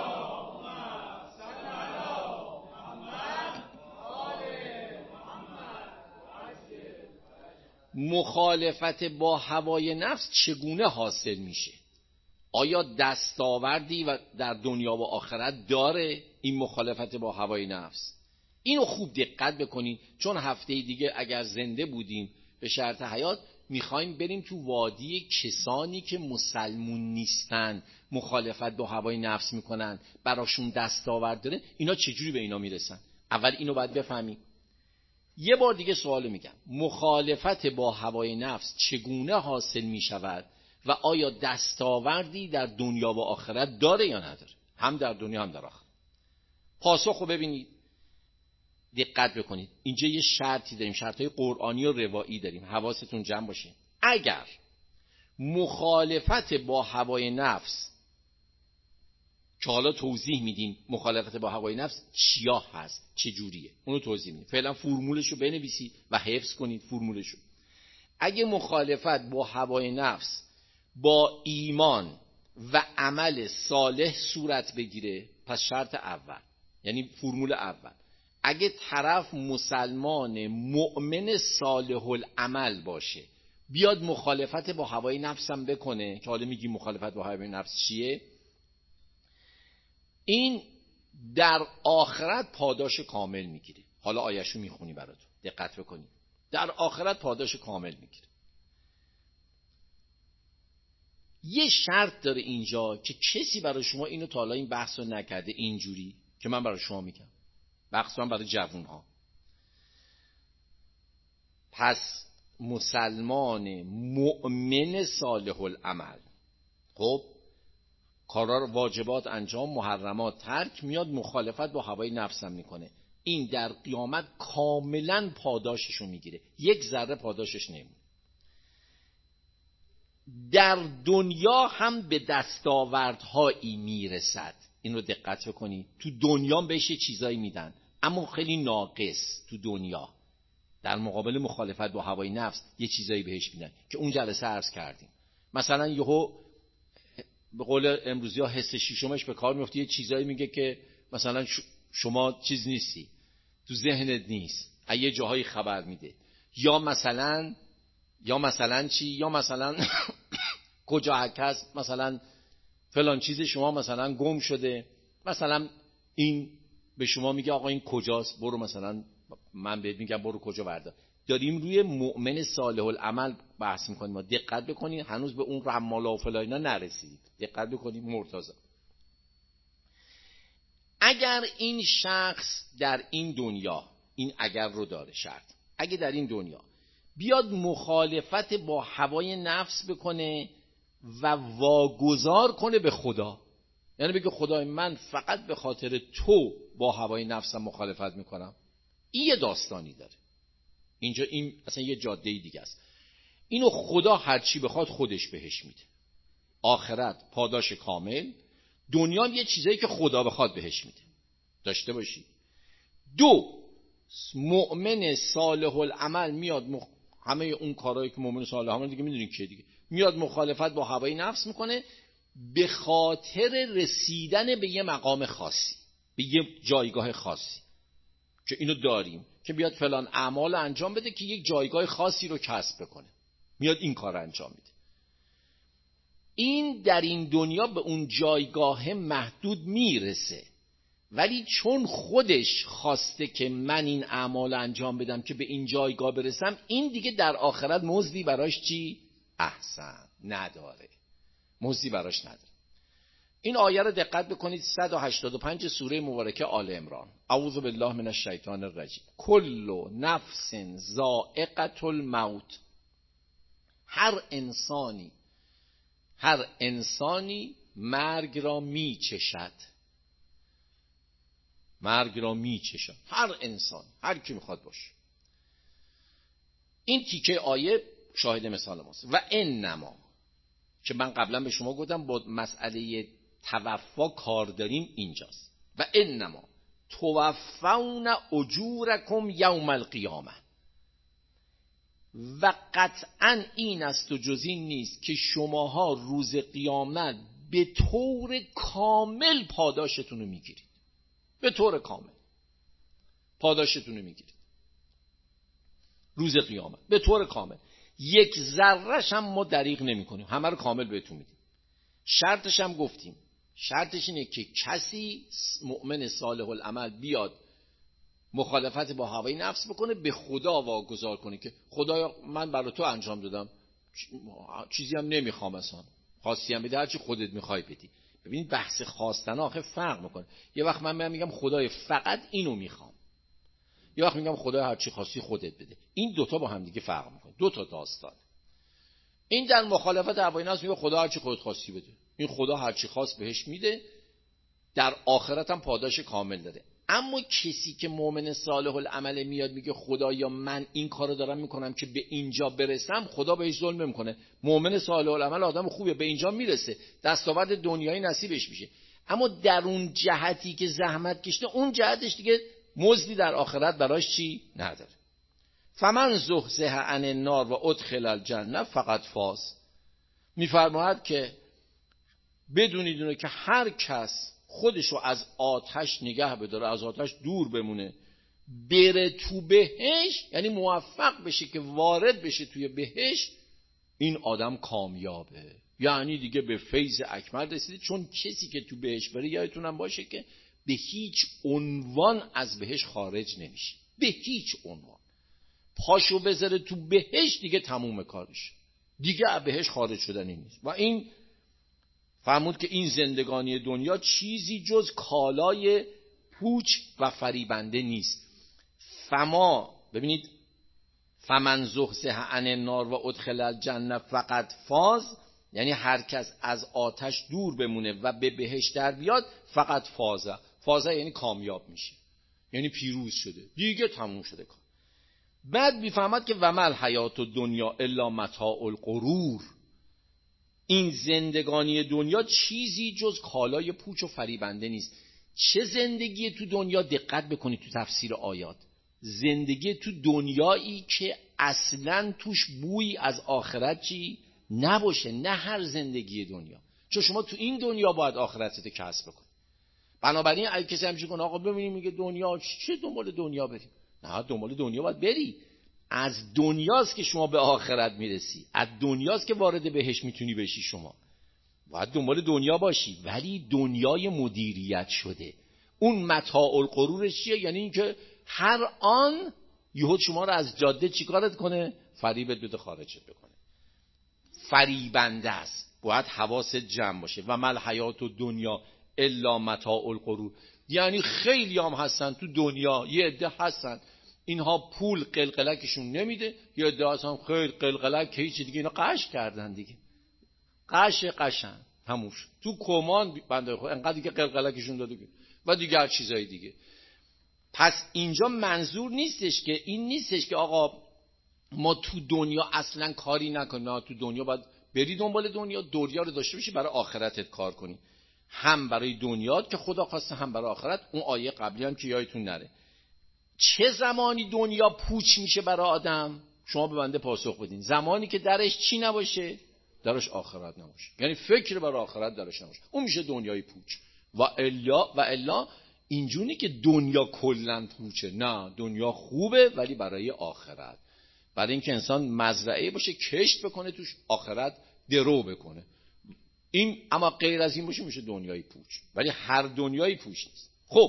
مخالفت با هوای نفس چگونه حاصل میشه؟ آیا دستاوردی و در دنیا و آخرت داره این مخالفت با هوای نفس؟ اینو خوب دقت بکنین، چون هفته دیگه اگر زنده بودیم به شرط حیات میخوایم بریم تو وادی کسانی که مسلمون نیستن، مخالفت با هوای نفس میکنن، براشون دستاورد داره، اینا چجوری به اینا میرسن؟ اول اینو باید بفهمیم. یه بار دیگه سوالو میگم، مخالفت با هوای نفس چگونه حاصل میشود و آیا دستاوردی در دنیا و آخرت داره یا نداره؟ هم در دنیا هم در آخرت. پاسخو ببینید، دقت بکنید. اینجا یه شرطی داریم، شرطهای قرآنی و روایی داریم، حواستون جمع باشه. اگر مخالفت با هوای نفس، که حالا توضیح میدیم مخالفت با هوای نفس چیا هست، چه جوریه، اونو توضیح میدیم. فعلا فرمولشو بنویسید و حفظ کنید فرمولشو. اگه مخالفت با هوای نفس با ایمان و عمل صالح صورت بگیره، پس شرط اول، یعنی فرمول اول، اگه طرف مسلمان مؤمن صالح العمل باشه، بیاد مخالفت با هوای نفس هم بکنه، که حالا میگیم مخالفت با هوای نفس چیه، این در آخرت پاداش کامل میگیره. حالا آیه‌شو میخونی براتون، دقت بکنید. در آخرت پاداش کامل میگیره. یه شرط داره اینجا که کسی برای شما اینو تا حالا این بحثو نکرده اینجوری که من برای شما میگم، بحث من برای جوونها. پس مسلمان مؤمن صالح العمل، خب کارا رو واجبات انجام، محرمات ترک، میاد مخالفت با هوای نفسم میکنه، این در قیامت کاملا پاداششو میگیره، یک ذره پاداشش نمیمونه. در دنیا هم به دستاوردهایی میرسد، این رو دقت بکنید. تو دنیا بهش چیزایی میدن اما خیلی ناقص. تو دنیا در مقابل مخالفت با هوای نفس یه چیزایی بهش میدن که اون جلسه عرض کردیم. مثلا یهو به قول امروزی ها حس شیشمش به کار میفته، یه چیزایی میگه که مثلا شما چیز نیستی، تو ذهنت نیست، از یه جاهایی خبر میده. یا مثلا چی؟ یا مثلا کجا هست، مثلا فلان چیز شما مثلا گم شده، مثلا این به شما میگه آقا این کجاست، برو مثلا من بهت میگم برو کجا بردار. داریم روی مؤمن صالح العمل بحث میکنیم. ما دقت بکنید، هنوز به اون رمالا و فلاینا نرسیدید. دقت بکنید مرتضی. اگر این شخص در این دنیا، این اگر رو داره شرط، اگه در این دنیا بیاد مخالفت با هوای نفس بکنه و واگذار کنه به خدا، یعنی بگه خدای من فقط به خاطر تو با هوای نفسم مخالفت میکنم، این یه داستانی داره. اینجا این اصلا یه جاده دیگه است. اینو خدا هر چی بخواد خودش بهش میده. آخرت پاداش کامل، دنیا هم یه چیزایی که خدا بخواد بهش میده. داشته باشی. دو، مؤمن صالح العمل میاد همه اون کارهایی که مؤمن صالح العمل دیگه میدونین که دیگه میاد مخالفت با هوای نفس میکنه به خاطر رسیدن به یه مقام خاصی، به یه جایگاه خاصی که اینو داریم، که بیاد فلان اعمال انجام بده که یک جایگاه خاصی رو کسب بکنه، میاد این کار انجام میده. این در این دنیا به اون جایگاه محدود میرسه، ولی چون خودش خواسته که من این اعمال انجام بدم که به این جایگاه برسم، این دیگه در آخرت مزدی براش چی؟ احسن نداره، مزدی براش نداره. این آیه رو دقت بکنید، 185 سوره مبارکه آل عمران. اعوذ بالله من الشیطان الرجیم. کل نفس ذائقة الموت. هر انسانی مرگ را میچشد. هر انسان، هر کی میخواد باشه. این تیکه آیه شاهد مثال ماست. و انما، که من قبلا به شما گفتم با مسئله توفا کار داریم اینجاست. و انما توفون اجورکم یوم القیامه. و قطعا این است و جز این نیست که شماها روز قیامت به طور کامل پاداشتون رو میگیرید. به طور کامل پاداشتون رو میگیرید روز قیامت، به طور کامل. یک ذره‌ش هم ما دریغ نمی کنیم، همه رو کامل بهتون میدیم. شرطش هم گفتیم، شرطش اینه که کسی مؤمن صالح العمل بیاد مخالفت با هوای نفس بکنه، به خدا واگذار کنه که خدایا من برای تو انجام دادم، چیزی هم نمیخوام، اصلا خواستی هم بده، هرچی خودت میخوای بدی. ببینید بحث خواستن آخه فرق میکنه. یه وقت من میگم خدای فقط اینو میخوام، یه وقت میگم خدای هرچی خواستی خودت بده. این دوتا با هم دیگه فرق میکنه، دوتا داستان. این در مخالفت هوای نفس میگه خدا هرچی خودت خواستی بده. این خدا هرچی خواست بهش میده، در آخرت هم پاداش کامل داره. اما کسی که مؤمن صالح العمل میاد میگه خدایا من این کارو دارم میکنم که به اینجا برسم، خدا بهش ظلم نمیکنه. مؤمن صالح العمل آدم خوبه، به اینجا میرسه، دستاورد دنیایی نصیبش میشه. اما در اون جهتی که زحمت کشته، اون جهتش دیگه مزدی در آخرت براش چی نداره. فمن زحزح عن النار و ادخل الجنه فقط فاز. میفرماید که بدونید اونو که هر کس خودشو از آتش نگه بداره، از آتش دور بمونه، بره تو بهشت، یعنی موفق بشه که وارد بشه توی بهشت، این آدم کامیابه. یعنی دیگه به فیض اکمل رسیده. چون کسی که تو بهشت بره، یادتونم باشه که به هیچ عنوان از بهشت خارج نمیشه. به هیچ عنوان. پاشو بذاره تو بهشت دیگه تموم کارش، دیگه از بهشت خارج شدنی نیست. و این فرمود که این زندگانی دنیا چیزی جز کالای پوچ و فریبنده نیست. ببینید فمن زحزح عن النار و ادخل الجنه فقط فاز، یعنی هر کس از آتش دور بمونه و به بهشت در بیاد، فقط فازه یعنی کامیاب میشه، یعنی پیروز شده، دیگه تموم شده کار. بعد میفهمد که و مل حیات الدنیا الا متاع الغرور. این زندگانی دنیا چیزی جز کالای پوچ و فریبنده نیست. چه زندگی تو دنیا؟ دقت بکنید تو تفسیر آیات. زندگی تو دنیایی که اصلاً توش بوی از آخرت چی نباشه. نه هر زندگی دنیا، چون شما تو این دنیا باید آخرتت کسب بکنی. بنابراین اگه کسی همچین کنه آقا ببینیم میگه دنیا چه دنبال دنیا بریم، نه دنبال دنیا باید بری. از دنیاست که شما به آخرت میرسی، از دنیاست که وارد بهش میتونی بشی. شما باید دنبال دنیا باشی، ولی دنیای مدیریت شده. اون متاع الغرورش چیه؟ یعنی اینکه هر آن یهود شما رو از جاده چیکارت کنه؟ فریبت بده، خارجت بکنه. فریبنده است. باید حواست جمع باشه. و مل حیات الدنیا الا متاع الغرور. یعنی خیلی هم هستن تو دنیا، یه عده هستن اینها پول قلقلکشون نمیده، یه عده هستن خیلی قلقلک که هیچ دیگه، اینا قش کردن دیگه، قشن هموش تو کمان بنده خود انقدر دیگه قلقلکشون داده و دیگر چیزای دیگه. پس اینجا منظور نیستش که این نیستش که آقا ما تو دنیا اصلا کاری نکنیم. نه، تو دنیا باید بری دنبال دنیا رو داشته باشی، برای آخرتت کار کنی. هم برای دنیات که خدا خواسته، هم برای آخرت. اون آیه قبلی هم که یادتون نره. چه زمانی دنیا پوچ میشه برای آدم؟ شما به بنده پاسخ بدین. زمانی که درش چی نباشه؟ درش آخرت نباشه، یعنی فکر برای آخرت درش نباشه، اون میشه دنیای پوچ. و الا اینجوری که دنیا کلا پوچه. نه، دنیا خوبه ولی برای آخرت، برای اینکه انسان مزرعه باشه، کشت بکنه توش، آخرت درو بکنه. این اما غیر از این باشه میشه دنیای پوچ، ولی هر دنیای پوچ نیست. خب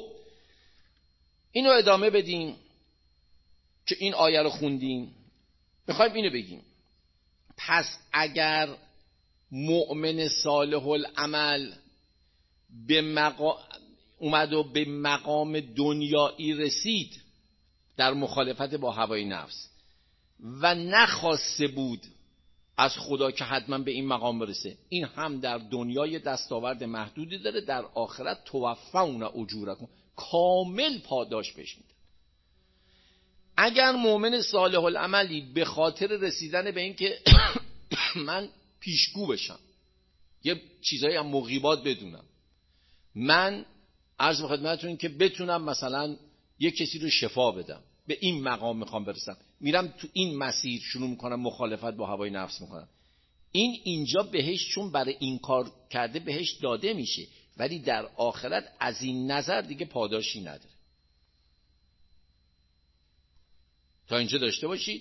اینو ادامه بدیم که این آیه رو خوندیم. میخوایم اینو بگیم پس اگر مؤمن صالح العمل اومد و به مقام دنیایی رسید در مخالفت با هوای نفس و نخواسته بود از خدا که حتما به این مقام برسه، این هم در دنیای دستاورد محدودی داره، در آخرت توفون اجورکم، کامل پاداش بهش میده. اگر مؤمن صالح العملی به خاطر رسیدن به این که من پیشگو بشم، یه چیزایی هم مغیبات بدونم، من عرض به خدمتتون که بتونم مثلا یه کسی رو شفا بدم، به این مقام میخوام برسم، میرم تو این مسیر شروع میکنم مخالفت با هوای نفس میکنم، اینجا بهش چون برای این کار کرده بهش داده میشه، ولی در آخرت از این نظر دیگه پاداشی نداره. تا اینجا داشته باشید.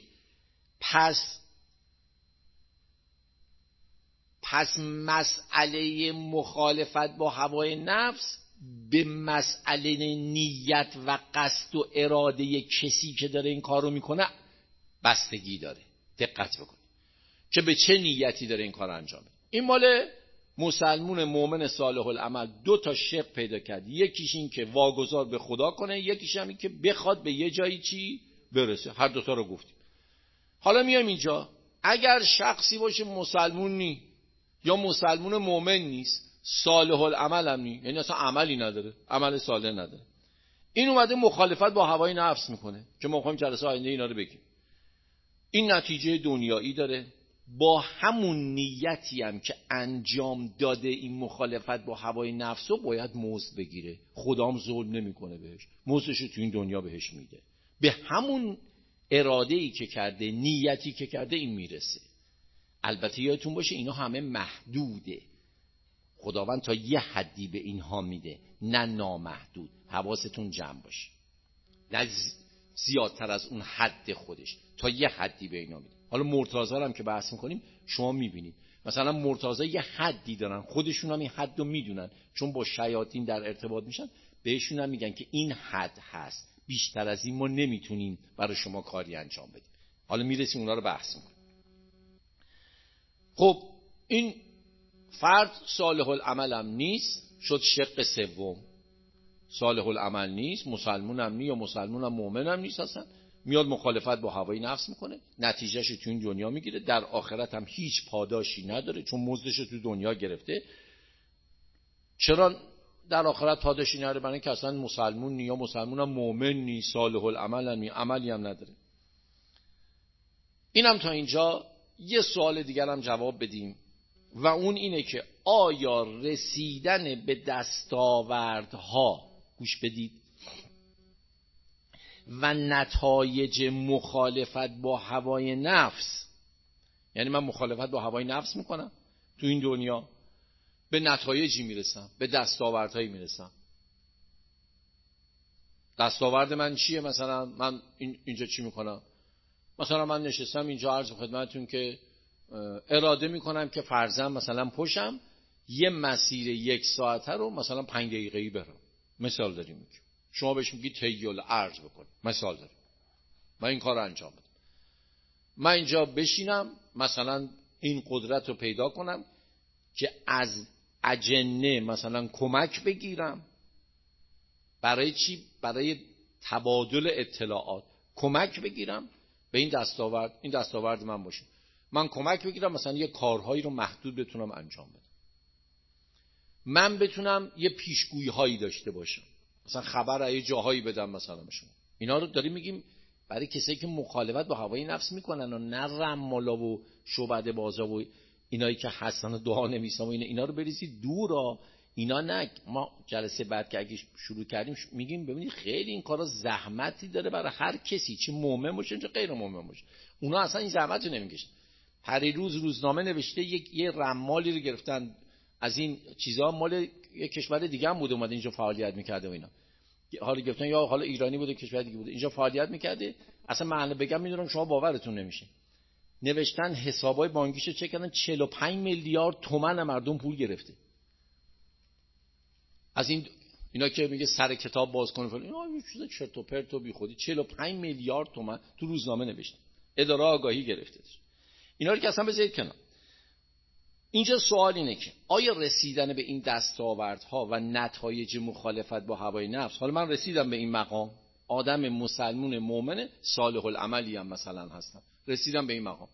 پس مسئله مخالفت با هوای نفس به مسئله نیت و قصد و اراده کسی که داره این کارو میکنه بستگی داره. دقت بکنید که به چه نیتی داره این کار انجام بده. این مال مسلمون مؤمن صالح العمل 2 تا شق پیدا کرد، یکیش این که واگذار به خدا کنه، یکیش هم این که بخواد به یه جایی چی برسه. هر 2 تا رو گفتیم. حالا میایم اینجا، اگر شخصی باشه مسلمون نی یا مسلمون مؤمن نیست، صالح العمل هم نی، یعنی اصلا عملی نداره، عمل صالح نداره، این اومده مخالفت با هوای نفس میکنه که ما می‌خوایم جلسه آینده اینا رو بگیم. این نتیجه دنیایی داره، با همون نیتی هم که انجام داده این مخالفت با هوای نفس رو باید مزد بگیره. خدا هم ظلم نمیکنه بهش، مزدش رو تو این دنیا بهش میده، به همون اراده‌ای که کرده، نیتی که کرده این میرسه. البته یادتون باشه اینا همه محدوده، خداوند تا یه حدی به اینها میده، نه نامحدود. حواستون جمع باشه، نه زیادتر از اون حد خودش، تا یه حدی به اینا میده. حالا مرتضی هم که بحث میکنیم شما میبینید مثلا مرتضی یه حدی دارن، خودشون هم این حد رو میدونن، چون با شیاطین در ارتباط میشن، بهشون هم میگن که این حد هست، بیشتر از این ما نمیتونیم برای شما کاری انجام بدیم. حالا میرسیم اونا رو بحث میکنیم. خب این فرد صالح العمل هم نیست، شد شق سوم. صالح العمل نیست، مسلمون هم نیست، یا مسلمون هم مؤمن هم نیست، اصلا میاد مخالفت با هوای نفس میکنه، نتیجهش تو این دنیا میگیره، در آخرت هم هیچ پاداشی نداره چون مزدش تو دنیا گرفته. چرا در آخرت پاداشی نداره؟ برای اینکه اصلا مسلمون نیست، یا مسلمون هم مؤمن نیست، صالح العمل هم نیست، عملی هم نداره. اینم تا اینجا. یه سوال دیگر هم جواب بدیم و اون اینه که آیا رسیدن به دستاوردها، گوش بدید، و نتایج مخالفت با هوای نفس، یعنی من مخالفت با هوای نفس میکنم تو این دنیا، به نتایجی میرسم، به دستاوردهایی میرسم. دستاورد من چیه؟ مثلا من اینجا چی میکنم؟ مثلا من نشستم اینجا عرض خدمتتون که اراده میکنم که فرضاً مثلا پشم یه مسیر 1 ساعته رو مثلا 5 دقیقه‌ای برم. مثال داریم میگیم، شما بهش میگی تیل عرض بکن. مثال داریم من این کار رو انجام بدم، من اینجا بشینم مثلا این قدرت رو پیدا کنم که از اجنه مثلا کمک بگیرم. برای چی؟ برای تبادل اطلاعات کمک بگیرم به این دستاورد. این دستاورد من باشه، من کمک بگیرم مثلا یه کارهایی رو محدود بتونم انجام بدم، من بتونم یه پیشگویی هایی داشته باشم، مثلا خبر از یه جاهایی بدم مثلا شما. اینا رو داریم میگیم برای کسایی که مخالفت با هوای نفس میکنن و نه رمالا و شعبده بازا و اینایی که هستن و دعا نویسن و اینا رو بریزید دورا. اینا نه، ما جلسه بعد که اگه شروع کردیم میگیم ببینید خیلی این کارا زحمتی داره برای هر کسی، چه مؤمن باشه چه غیر مؤمن باشه. اونا اصلا این زحمت رو نمیکشن. پریروز روزنامه نوشته یه رمالی رو گرفتن از این چیزا، مال یه کشور دیگه هم بوده، اومده اینجا فعالیت میکرده و اینا، حالا گفتن یا حالا ایرانی بوده کشور دیگه بوده اینجا فعالیت میکرده، اصلا معنی بگم میدونم شما باورتون نمیشه. نوشتن حسابای بانکیشو چک کردن 45 میلیارد تومان مردم پول گرفته از اینا که میگه سر کتاب باز کن فلان، اینا یه چیز چرت و پرت و بیخودی. 45 میلیارد تومان تو روزنامه نوشته، اداره آگاهی گرفته. اینا رو که اصلا بذارید کنار. اینجا سوال اینه که آیا رسیدن به این دستاوردها و نتایج مخالفت با هوای نفس، حالا من رسیدم به این مقام، آدم مسلمون مؤمن صالح العملی هم مثلا هستم، رسیدم به این مقام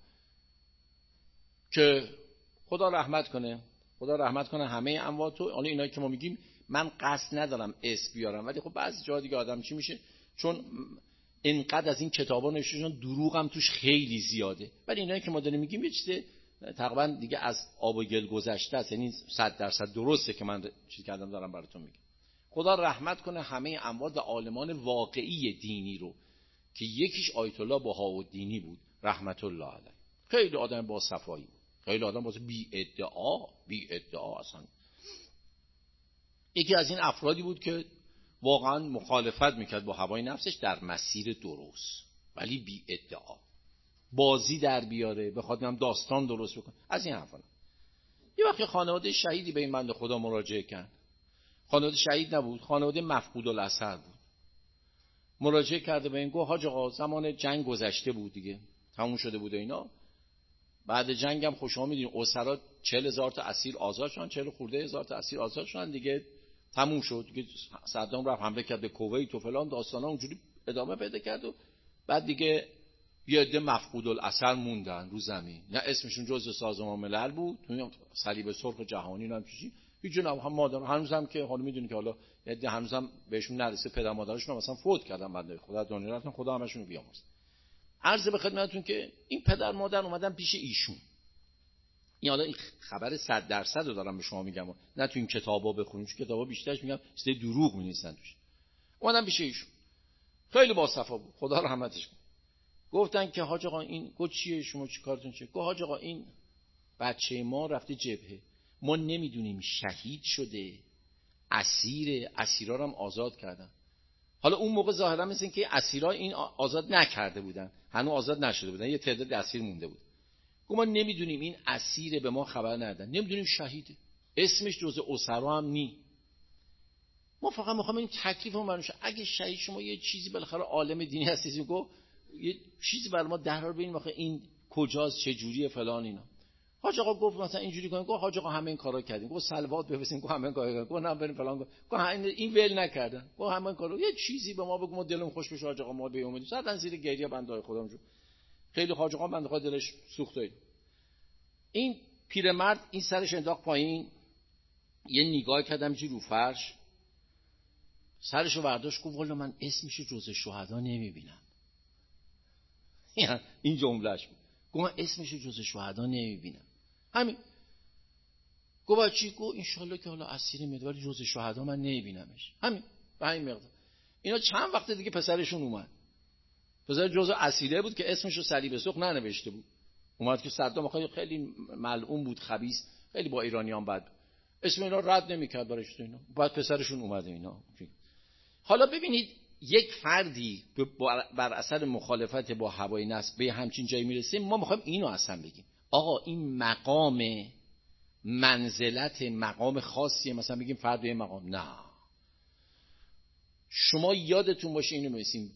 که خدا رحمت کنه همه امواتو. حالا اینایی که ما میگیم من قصد ندارم اسم بیارم، ولی خب بعضی جا دیگه آدم چی میشه، چون اینقدر از این کتابا نوشته شدن دروغ هم توش خیلی زیاده، ولی اینایی که ما داریم میگیم یه چیز تقریبا دیگه از آب و گل گذشته است، یعنی 100% درسته که من چیز کردم دارم براتون میگم. خدا رحمت کنه همه اموات و عالمان واقعی دینی رو که یکیش آیت الله بهاءالدینی بود رحمت الله علیه. خیلی آدم با صفایی بود، خیلی آدم با بی ادعا اصلا. یکی از این افرادی بود که واقعا مخالفت میکرد با هوای نفسش در مسیر درست، ولی بی ادعا، بازی در بیاره، بخواد هم داستان درست بکنه، از این حرفا. یه وقتی خانواده شهیدی به این بنده خدا مراجعه کرد، خانواده شهید نبود، خانواده مفقود الاثر بود، مراجعه کرده به این، گفت حاج آقا زمان جنگ گذشته بود دیگه، تموم شده بود اینا، بعد جنگ هم خوشا میدونید اسرا 40,000 تا اسیر آزاد شدن، 40 خورده هزار تا اسیر آزاد شدن دیگه، تموم شد دیگه. صدام رفت حمله کرد به کویت و فلان داستانا اونجوری ادامه پیدا کرد و بعد دیگه یه عده مفقود الاثر موندن رو زمین، نه اسمشون جزء سازمان ملل بود، تو صلیب سرخ جهانی هم چیزی هیچ جون هم مادر هنوزم که حالا میدونید که حالا عده هنوزم بهشون نرسه، پدر مادرشون مثلا فوت کردن، بنده خدا دنیا رفتن، خدا همشون رو بیامرزه. عرض به خدمتتون که این پدر مادر اومدن پیش ایشون، این حالا این خبر 100% رو دارم به شما میگم، نه تو این کتابا بخونید، چون کتابا بیشترش میگم چیز دروغ می‌نویسن توش. اومدن پیش ایشون، خیلی باصفا بود، خدا رحمتش کنه. گفتن که حاج آقا این گفت چیه شما چی کارتون چیه؟ گفت حاج آقا این بچه ما رفته جبهه، ما نمیدونیم شهید شده، اسیرا رو هم آزاد کردن. حالا اون موقع ظاهرا مثل این که اسیرا این آزاد نکرده بودن، هنوز آزاد نشده بودن، یه تعداد اسیر مونده بود. گفت ما نمیدونیم این اسیر، به ما خبر ندادن، نمیدونیم شهیده، اسمش جزء اسرا هم نی، ما فقط میخوام این تکلیفمون معلوم شه، اگه شهید شما یه چیزی بالاخره عالم دینی هستید، گفت یه چیزی برای ما درار ببینیم آخه این کجاست چه جوریه فلان اینا. حاج آقا گفت مثلا اینجوری کنیم، گفت حاج آقا همه این کارا کردیم، گفت صلوات بفرستین، گفت همه این کارا کردیم، گفت نه بریم فلان، گفت این ول نکردن، گفت همه این کارا، یه چیزی به ما بگو ما دلمون خوش بشه حاج آقا، ما به امید زدن زیر گریه بنده خودم جو. خیلی حاج آقا بنده خدا دلش سوخته. این پیرمرد این سرش انداخت پایین، یه نگاه کردم چی رو فرش، سرشو برداشت، گفت والا من اسمشو جزء شهدا نمیبینم. این جملهش بود، گفت من اسمشو جزء شهدا نمیبینم. همین. گفت چی؟ گفت انشالله که حالا اسیر میاد ولی جزء شهدا من نمیبینمش. همین، به همین مقدار. اینا چند وقت دیگه پسرشون اومد، پسر جزء اسیره بود که اسمشو صلیب سرخ ننوشته بود، اومد که صدام خیلی ملعون بود، خبیث، خیلی با ایرانیان بد، اسم اینا رد نمیکرد براش اینا، بعد پسرشون اومده اینا. حالا ببینید یک فردی بر اثر مخالفت با هوای نفس به همچین جایی میرسه، ما میخوایم اینو اصلا بگیم آقا این مقام منزلت مقام خاصیه، مثلا بگیم فرد به مقام، نه، شما یادتون باشه اینو می‌نویسیم،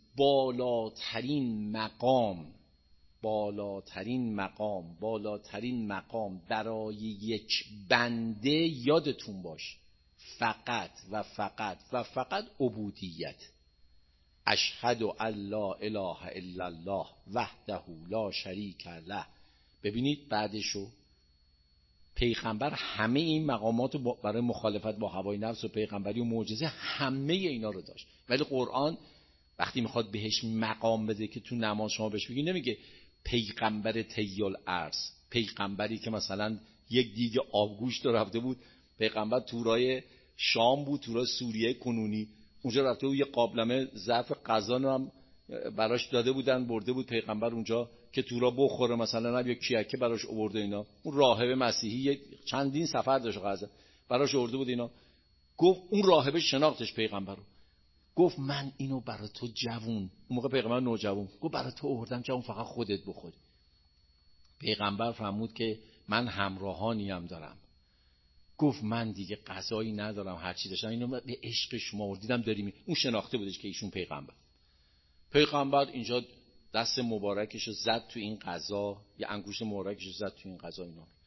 بالاترین مقام برای یک بنده، یادتون باش فقط و فقط عبودیت. اشهد ان لا اله الا الله وحده لا شریک له. ببینید بعدشو پیغمبر همه این مقامات برای مخالفت با هوای نفس و پیغمبری و معجزه همه اینا رو داشت، ولی قرآن وقتی میخواد بهش مقام بده که تو نماز شما بهش بگی، نمیگه پیغمبر طی الارض، پیغمبری که مثلا یک دیگ آبگوشت رو رفته بود، پیغمبر تورای شام بود، تورای سوریه کنونی، اونجا رفته بود یه قابلمه ظرف غذا رو هم براش داده بودن، برده بود پیغمبر اونجا که تورا بخوره، مثلا هم یک کیکه براش آورده اینا، اون راهب مسیحی چندین سفر داشت غزه براش آورده بود اینا. گفت اون راهب شناختش پیغمبر رو، گفت من اینو برای تو جوون، اون موقع پیغمبر نوجوان، گفت برای تو آوردم جوون، فقط خودت بخور. پیغمبر فرمود که من همراهانی هم دارم، گفت من دیگه غذایی ندارم، هر چی داشتم اینو به عشق شما آوردیدم داریم. اون شناخته بودش که ایشون پیغمبر اینجا دست مبارکشو زد تو این غذا، یه انگشت مبارکشو زد تو این غذا اینا.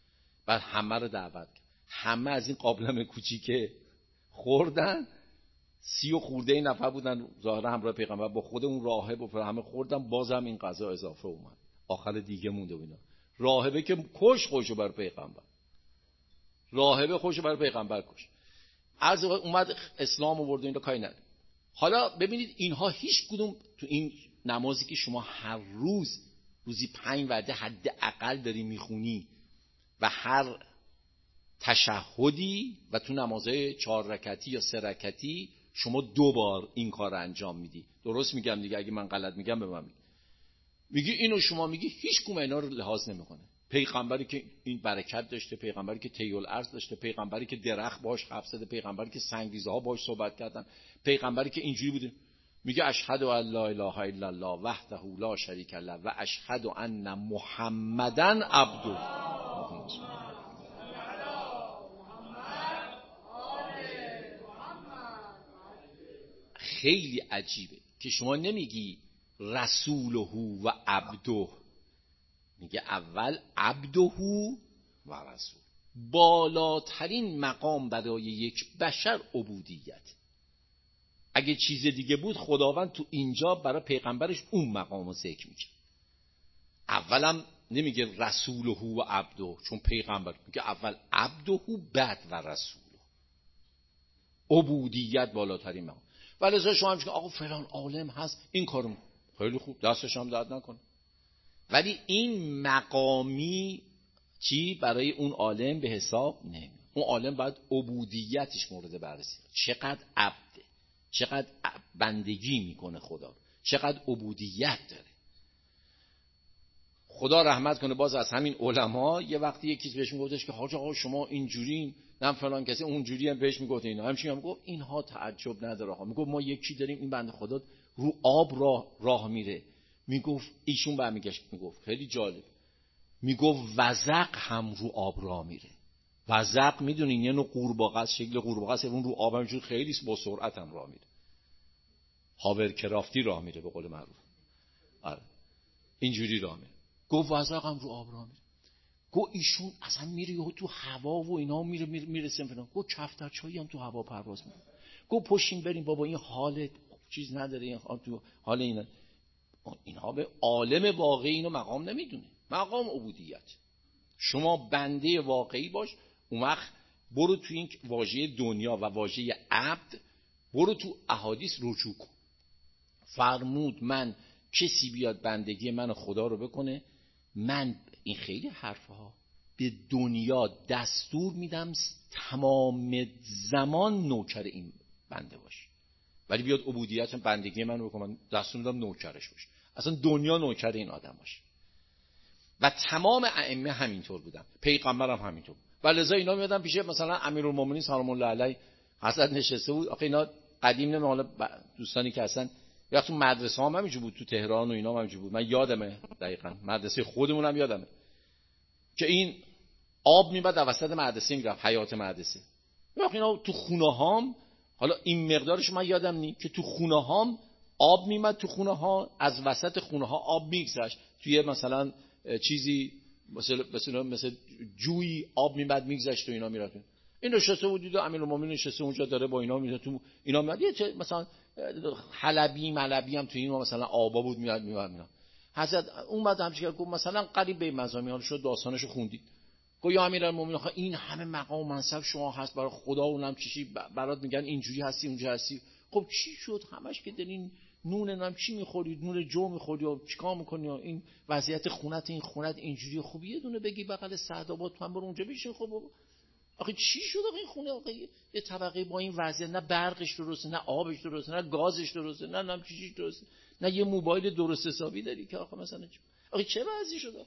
بعد همه رو دعوت کرد. همه از این قابلمه کوچیکه خوردن. 30 و خورده نفر بودن ظاهرا همراه پیغمبر، با خود اون راهب و همه خوردن، بازم این غذا اضافه اومد. آخر دیگه مونده و اینا. راهبه که کش خوشو بر پیغمبر، راهبه خوشو بر پیغمبر کش. عرض اومد اسلام آورد اینا کاری نداره. حالا ببینید اینها هیچ کدوم تو این نمازی که شما هر روزی 5 وعده حداقل داری میخونی و هر تشهدی و تو نمازهای 4 رکعتی یا 3 رکعتی شما 2 بار این کار رو انجام میدی. درست میگم دیگه؟ اگه من غلط میگم به من میگی اینو شما میگی، هیچ کدوم اینا رو لحاظ نمیکنه. پیغمبری که این برکت داشته، پیغمبری که طی الارض داشته، پیغمبری که درخت باش حرف زده، پیغمبری که سنگریزه ها باش صحبت کردن، پیغمبری که اینجوری بوده. میگه اشهد ان لا اله الا الله وحده لا شریک له و اشهد ان محمدن عبده. خیلی عجیبه که شما نمیگی رسوله و عبده، میگه اول عبده و رسول. بالاترین مقام برای یک بشر عبودیت. اگه چیز دیگه بود خداوند تو اینجا برای پیغمبرش اون مقامو ذکر میکنه. اولم نمیگه رسوله و عبده چون پیغمبر، میگه اول عبده بعد و رسوله. عبودیت بالاترین مقام. ولی شما هم آقا فلان عالم هست این کارو، خیلی خوب، دستش هم درد نکنه، ولی این مقامی چی برای اون عالم به حساب نمیاد. اون عالم باید عبودیتش مورد بررسی، چقدر عبده، چقدر بندگی میکنه خدا، چقدر عبودیت داره. خدا رحمت کنه باز از همین علما یه وقتی یکی بهش میگفتش که حاج آقا شما اینجورین، نه فلان کسی اونجوری هم بهش میگفت اینا همچین هم گفت اینها تعجب نداره ها. میگفت ما یکی داریم این بنده خدا رو آب راه میره، میگفت ایشون برمیگشت میگفت خیلی جالب، میگفت وزق هم رو آب راه میره. وزق میدونین یه نوع قورباغه است، شکل قورباغه است، اون رو آب همینجوری خیلی با سرعت هم راه میره، هاورکرافتی راه میره به قول معروف. آره اینجوری راه میره. گفت وزق هم رو آب راه میره. گفت ایشون اصلا میره یهو تو هوا و اینا میرسه فلان. گفت کفترچایی هم تو هوا پرواز میکنه. گفت پشتین بریم بابا این حال چیز نداره، این تو حال اینا. اینها به عالم واقعی اینو مقام نمیدونه. مقام عبودیت. شما بنده واقعی باش. اون وقت برو تو این واژه دنیا و واژه عبد، برو تو احادیث رجوع کن. فرمود من کسی بیاد بندگی من خدا رو بکنه، من این خیلی حرفها به دنیا دستور میدم تمام زمان نوکر این بنده باش، ولی بیاد عبودیت بندگی من رو بکنه، دستور میدم نوکرش باش. اصلا دنیا نوکر این آدم باش. و تمام ائمه همینطور بودن، پیغمبرم همینطور. ولذا اینا میادن پیش مثلا امیرالمومنین سلام الله علیه حضرت نشسته بود. آخه اینا قدیم نه، حالا دوستانی که هستن یا تو مدرسه هم همینجوری بود، تو تهران و اینا هم همینجوری بود. من یادمه دقیقاً مدرسه خودمونم یادمه که این آب میباد در وسط مدرسه میرفت، حیات مدرسه. آخه اینا تو خونه هام، حالا این مقدارش من یادم نی که تو خونه هام آب میمد، تو خونه ها از وسط خونه ها آب میگذشت، توی مثلا چیزی مثل جوی آب میمد میگذشت و اینا میرفت. این نشسته بود دید امیرالمومنین نشسته اونجا داره با اینا میره تو اینا میاد. یه مثلا حلبی ملبی هم تو اینا مثلا آبا بود میاد. حضرت اومد همچین گفت مثلا قریب به مزامی ها شد داستانشو خوندید. گفت یا امیرالمومنین این همه مقام و منصب شما هست برای خدا، اونم چیزی برات میگن اینجوری هستی اونجا هستی. خب چی شد همش که دارین نون نم چی میخورید، نون جو میخوری یا چیکار میکنی، یا این وضعیت خونت این خونت اینجوری، خوب یه دونه بگی بغل سعدآباد تو هم برو اونجا بشین. خب آخه چی شد آخه این خونه آخه یه طبقه با این وضعیت، نه برقش درسته، نه آبش درسته، نه گازش درسته، نه چیزی درسته، نه یه موبایل درست حسابی داری که آخه مثلا آخه چه وضعی شد.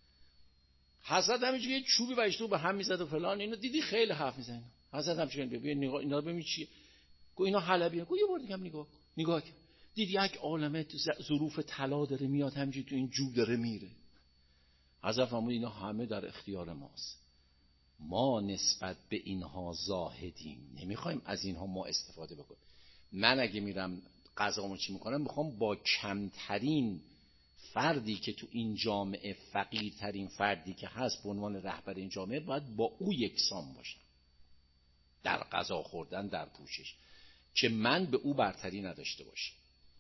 حضرت همینجوری یه چوبی وایسته به هم میزد و فلان. اینو دیدی خیلی حرف میزنه. حضرت همینجوری ببین نگاه اینا رو ببین چیه. گفت اینا حلبیه. گفت یه بار دیگه هم نگاه کن. دید یک عالمه ظروف طلا داره میاد همینجوری تو این جو داره میره. حضرت فرمود اینا همه در اختیار ماست، ما نسبت به اینها زاهدیم، نمیخوایم از اینها ما استفاده بکنیم. من اگه میرم غذامو چی میکنم، میخوام با کمترین فردی که تو این جامعه فقیرترین فردی که هست به عنوان رهبر این جامعه باید با او یکسان باشم در غذا خوردن، در پوشش، که من به او برتری نداشته باشم.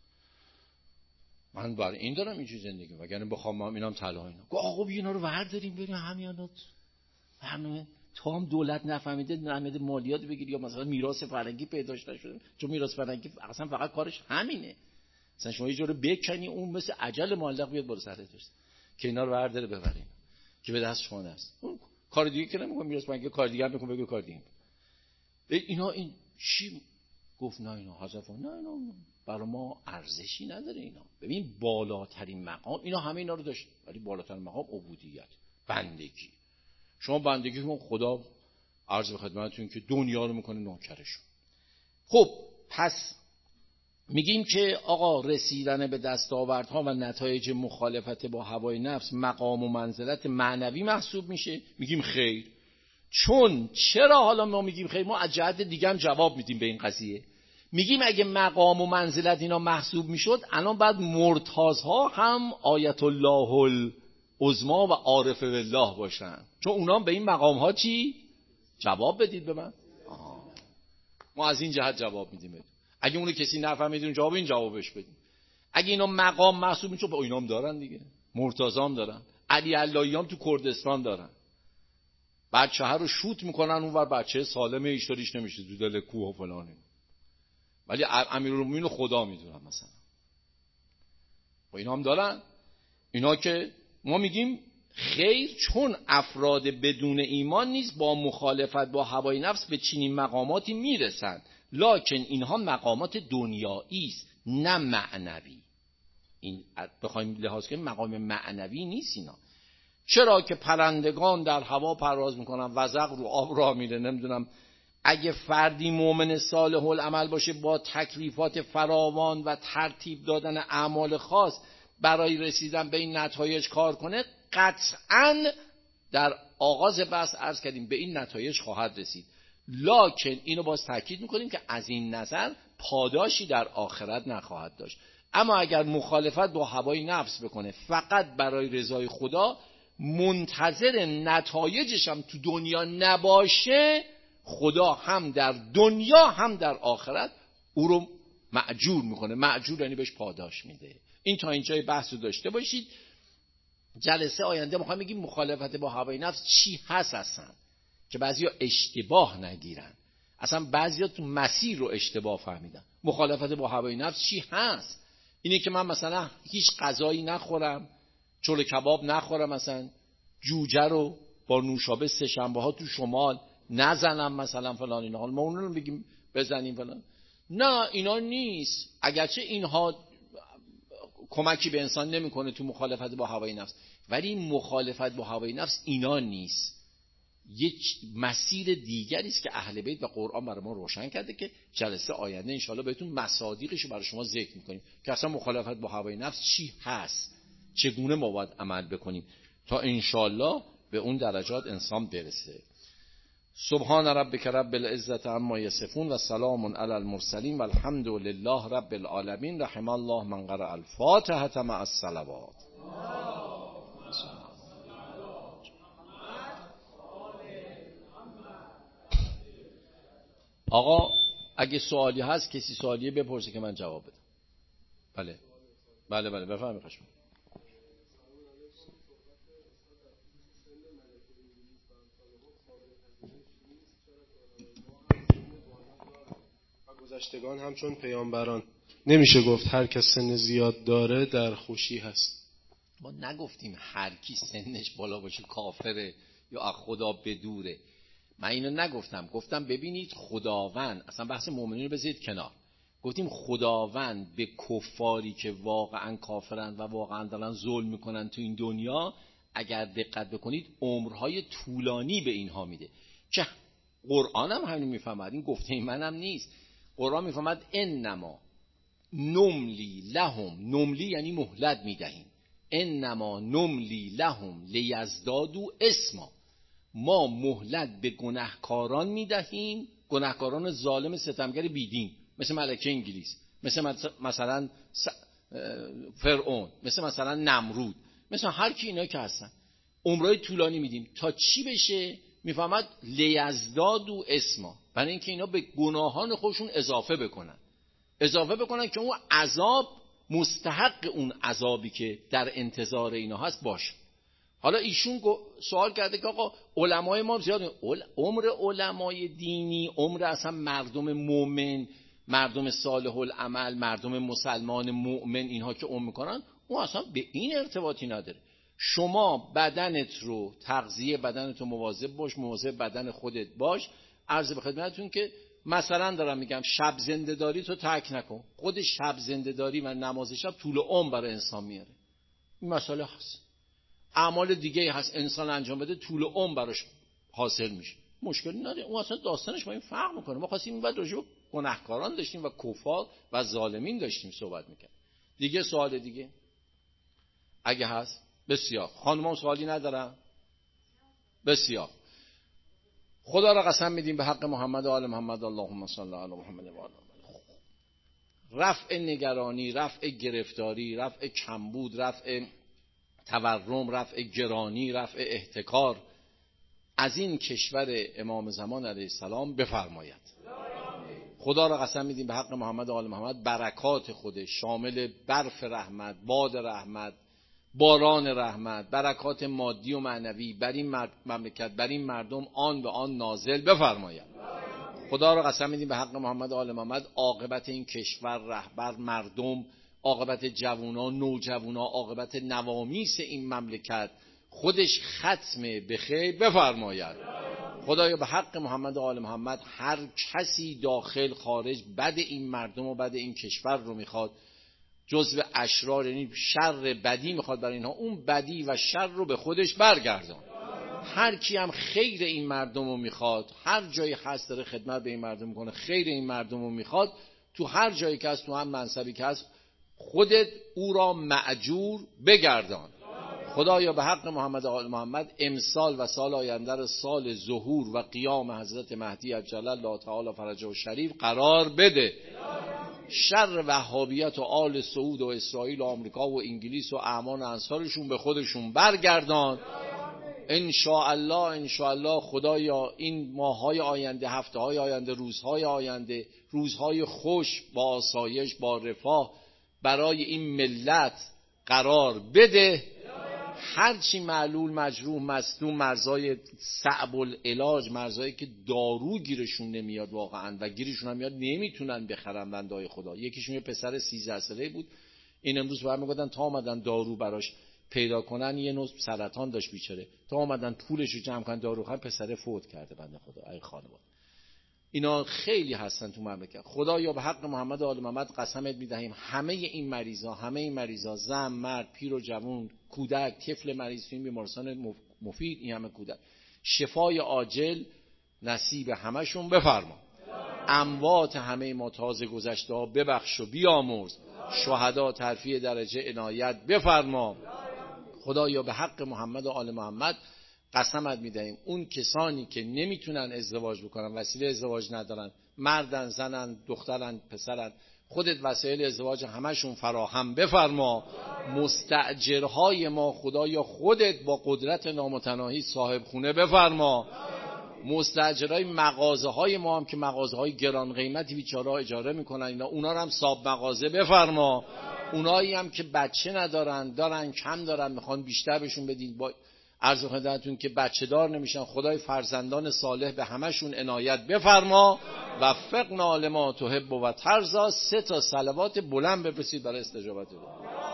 من برای این دارم اینجوری زندگی، وگرنه بخوام ما اینام طلا اینا آقا اینا رو ورداریم بریم همینات همه تا هم دولت نفهمیده نمیده مالیات بگیری یا مثلا میراث فرهنگی پیداش نشده، چون میراث فرهنگی اصلا فقط کارش همینه. مثلا شما یه جوری بکنی اون مثل عجل معلق بیاد بالا سرت که اینا رو برداره ببرین که به دست شما است. اون کار دیگه که نمیکنه، میراث فرهنگی کار دیگه هم میکنه، بگو کار دیگه اینا این چی گفت؟ نه اینا حذف، نه اینا برای ما ارزشی نداره. اینا ببین بالاترین مقام اینا همه اینا رو داشت، ولی بالاترین مقام عبودیت، بندگی. شما بندگی کن خدا، عرض به خدمتتون که دنیا رو میکنه نوکرشون. خب پس میگیم که آقا رسیدن به دستاوردها و نتایج مخالفت با هوای نفس مقام و منزلت معنوی محسوب میشه. میگیم خیر. چون چرا حالا ما میگیم خیر؟ ما از جهت دیگه هم جواب میدیم به این قضیه. میگیم اگه مقام و منزلت اینا محسوب میشد الان بعد مرتضها هم آیت الله العظمی و عارف بالله باشن، چون اونا به این مقام ها چی؟ جواب بدید به من. ما از این جهت جواب میدیم. اگه اونو کسی نفهمید اون جواب، این جوابش بدیم. اگه اینا مقام محسوب میشه، با اینا هم دارن دیگه، مرتضی هم دارن، علی علایی هم تو کردستان دارن، بچه ها رو شوت میکنن اونور، بچه سالمه ایشتاریش نمیشه تو دل کوه و فلانی، ولی امیرالمومنین خدا میدونن مثلا. با اینا هم دارن. اینا که ما میگیم خیر، چون افراد بدون ایمان نیز با مخالفت با هوای نفس به چنین مقاماتی میرسند، لکن اینها مقامات دنیایی است نه معنوی. این بخوایم لحاظ کنیم مقام معنوی نیست اینا. چرا که پرندگان در هوا پرواز میکنن، وزغ رو آب راه میره، نمیدونم. اگه فردی مؤمن صالح العمل باشه با تکلیفات فراوان و ترتیب دادن اعمال خاص برای رسیدن به این نتایج کار کنه، قطعاً در آغاز بحث عرض کردیم به این نتایج خواهد رسید. لکن اینو باز تاکید میکنیم که از این نظر پاداشی در آخرت نخواهد داشت. اما اگر مخالفت با هوای نفس بکنه فقط برای رضای خدا، منتظر نتایجش هم تو دنیا نباشه، خدا هم در دنیا هم در آخرت او رو مأجور میکنه. مأجور یعنی بهش پاداش میده. این تا اینجای بحث رو داشته باشید. جلسه آینده میخوام بگیم مخالفت با هوای نفس چی هست اصلا، که بعضیا اشتباه نگیرن. اصلا بعضیا تو مسیر رو اشتباه فهمیدن. مخالفت با هوای نفس چی هست؟ اینه که من مثلا هیچ غذایی نخورم، چلو کباب نخورم، مثلا جوجه رو با نوشابه سه شنبه ها تو شمال نزنم مثلا فلان اینا. ما اون رو بگیم بزنیم فلان، نه اینا نیست. اگرچه اینها کمکی به انسان نمیکنه تو مخالفت با هوای نفس، ولی مخالفت با هوای نفس اینا نیست. یک مسیر دیگری است که اهل بیت و قرآن برای ما روشن کرده که جلسه آینده انشالله بهتون مصادیقش رو برای شما ذکر میکنیم که اصلا مخالفت با هوای نفس چی هست، چگونه ما باید عمل بکنیم تا انشالله به اون درجات انسان برسه. سبحان ربک رب العزة عما یصفون و سلام علی المرسلین و الحمد لله رب العالمین. رحم الله من قرأ الفاتحة مع الصلوات. آقا اگه سوالی هست کسی سوالیه بپرسه که من جواب بدم. بله بله بله بفرمایید. خشم گذشتگان همچون پیامبران نمیشه گفت هر کس سن زیاد داره در خوشی هست. ما نگفتیم هر کی سنش بالا باشه کافره یا از خدا بدوره. من اینو نگفتم. گفتم ببینید خداوند، اصلا بحث مؤمنین رو بذارید کنار، گفتیم خداوند به کفاری که واقعا کافرن و واقعا دارن ظلم میکنن تو این دنیا، اگر دقت بکنید عمرهای طولانی به اینها میده. که قرآن هم همین میفهمد، این گفته منم نیست. قرآن میفهمد انما نملی لهم، نملی یعنی مهلت میدهیم، انما نملی لهم لیزدادوا اسما، ما مهلت به گناهکاران میدهیم، گناهکاران ظالم ستمگر بیدین، مثل ملکه انگلیس، مثل مثلا فرعون، مثل مثلا نمرود، مثل هر کی اینا که هستن، عمرای طولانی میدیم تا چی بشه؟ میفهمد لیزدادو اسما، برای اینکه اینا به گناهان خودشون اضافه بکنن که اون عذاب مستحق اون عذابی که در انتظار اینا هست باشه. حالا ایشون سوال کرده که آقا علمای ما زیاده، عمر علمای دینی، عمر اصلا مردم مومن، مردم صالح العمل، مردم مسلمان مؤمن، اینها که عمر میکنن، اون اصلا به این ارتباطی نداره. شما بدنت رو، تغذیه بدنت رو مواظب باش، مواظب بدن خودت باش. عرض به خدمتتون که مثلا دارم میگم شب زنده‌داری تو ترک نکن. خود شب زنده‌داری و نماز شب طول عمر برای انسان میاره. این مسئله هست. اعمال دیگه هست انسان انجام بده طول عمر براش حاصل میشه، مشکلی نداره. اون اصلا داستانش با این فرق میکنه. ما خواستیم بعد راجع به گناهکاران داشتیم و کفار و ظالمین داشتیم صحبت میکنیم. دیگه سوال دیگه اگه هست؟ بسیار. خانم‌ها سوالی ندارن؟ بسیار. خدا را قسم میدیم به حق محمد و آل محمد، اللهم صل علی محمد و آل محمد. رفع نگرانی، رفع گرفتاری، رفع کمبود، رفع تورم، رفع گرانی، رفع احتکار از این کشور امام زمان علیه السلام بفرماید. خدا را قسم میدیم به حق محمد و آل محمد، برکات خودش شامل برف رحمت، باد رحمت، باران رحمت، برکات مادی و معنوی بر این مملکت، بر این مردم آن به آن نازل بفرماید. خدا را قسم میدیم به حق محمد و آل محمد، عاقبت این کشور، رهبر، مردم، عاقبت جوونا، نوجوانا، عاقبت نوامیس این مملکت خودش ختم به خیر بفرماید. خدایا به حق محمد و آل محمد، هر کسی داخل خارج بد این مردم و بد این کشور رو میخواد، جزو اشرار، یعنی شر بدی میخواد برای اینها، اون بدی و شر رو به خودش برگردان. هر کی هم خیر این مردم رو میخواد، هر جایی هست داره خدمت به این مردم میکنه، خیر این مردم رو میخواد، تو هر جایی که هست، تو هم منصبی که هست، خودت او را مأجور بگردان. خدایا به حق محمد و آل محمد، امسال و سال آینده را سال ظهور و قیام حضرت مهدی عجل الله تعالی فرجه و شریف قرار بده. شر وهابیت و آل سعود و اسرائیل و آمریکا و انگلیس و اعوان و انصارشون به خودشون برگردان. انشاءالله خدایا این ماه‌های آینده، هفته‌های آینده، روزهای آینده، روزهای خوش با آسایش، با رفاه برای این ملت قرار بده. هرچی معلول، مجروح، مصدوم، مرزای صعب العلاج، مرزایی که دارو گیرشون نمیاد واقعا و گیرشون هم میاد نمیتونن بخرن بندای خدا. یکیشون یه پسر 13 ساله‌ای بود، این امروز باید میگفتن تا اومدن دارو براش پیدا کنن، یه نوع سرطان داشت بیچاره، تا اومدن پولشو جمع کنن دارو خرید، پسر فوت کرده بنده خدا. ای خانواده، اینا خیلی هستن تو مملکت. خدایا به حق محمد و آل محمد قسمت میدهیم همه این مریضا، زن، مرد، پیر و جوان، کودک، طفل مریض تو این بیمارستان مفید، این همه کودک، شفای عاجل نصیب همشون بفرما. اموات همه ما تازه گذشته ها ببخش و بیامرز. شهدا ترفیع درجه عنایت بفرما. خدایا به حق محمد و آل محمد قسمت میدهیم اون کسانی که نمیتونن ازدواج بکنن، وسیله ازدواج ندارن، مردن، زنن، دخترن، پسرن، خودت وسایل ازدواج همشون فراهم بفرما. مستأجرهای ما خدایا خودت با قدرت نامتناهی صاحب خونه بفرما. مستأجرای مغازه های ما هم که مغازه های گران قیمتی بیچاره اجاره میکنن، اونا رو هم صاحب مغازه بفرما. اونایی هم که بچه ندارن، دارن کم دارن، میخوان بیشتر بهشون بدین، با عرض خدمتتون که بچه دار نمیشن، خدای فرزندان صالح به همشون عنایت بفرما. وفقنا لما تحب و ترضا. 3 صلوات بلند بفرستید برای استجابت دعا.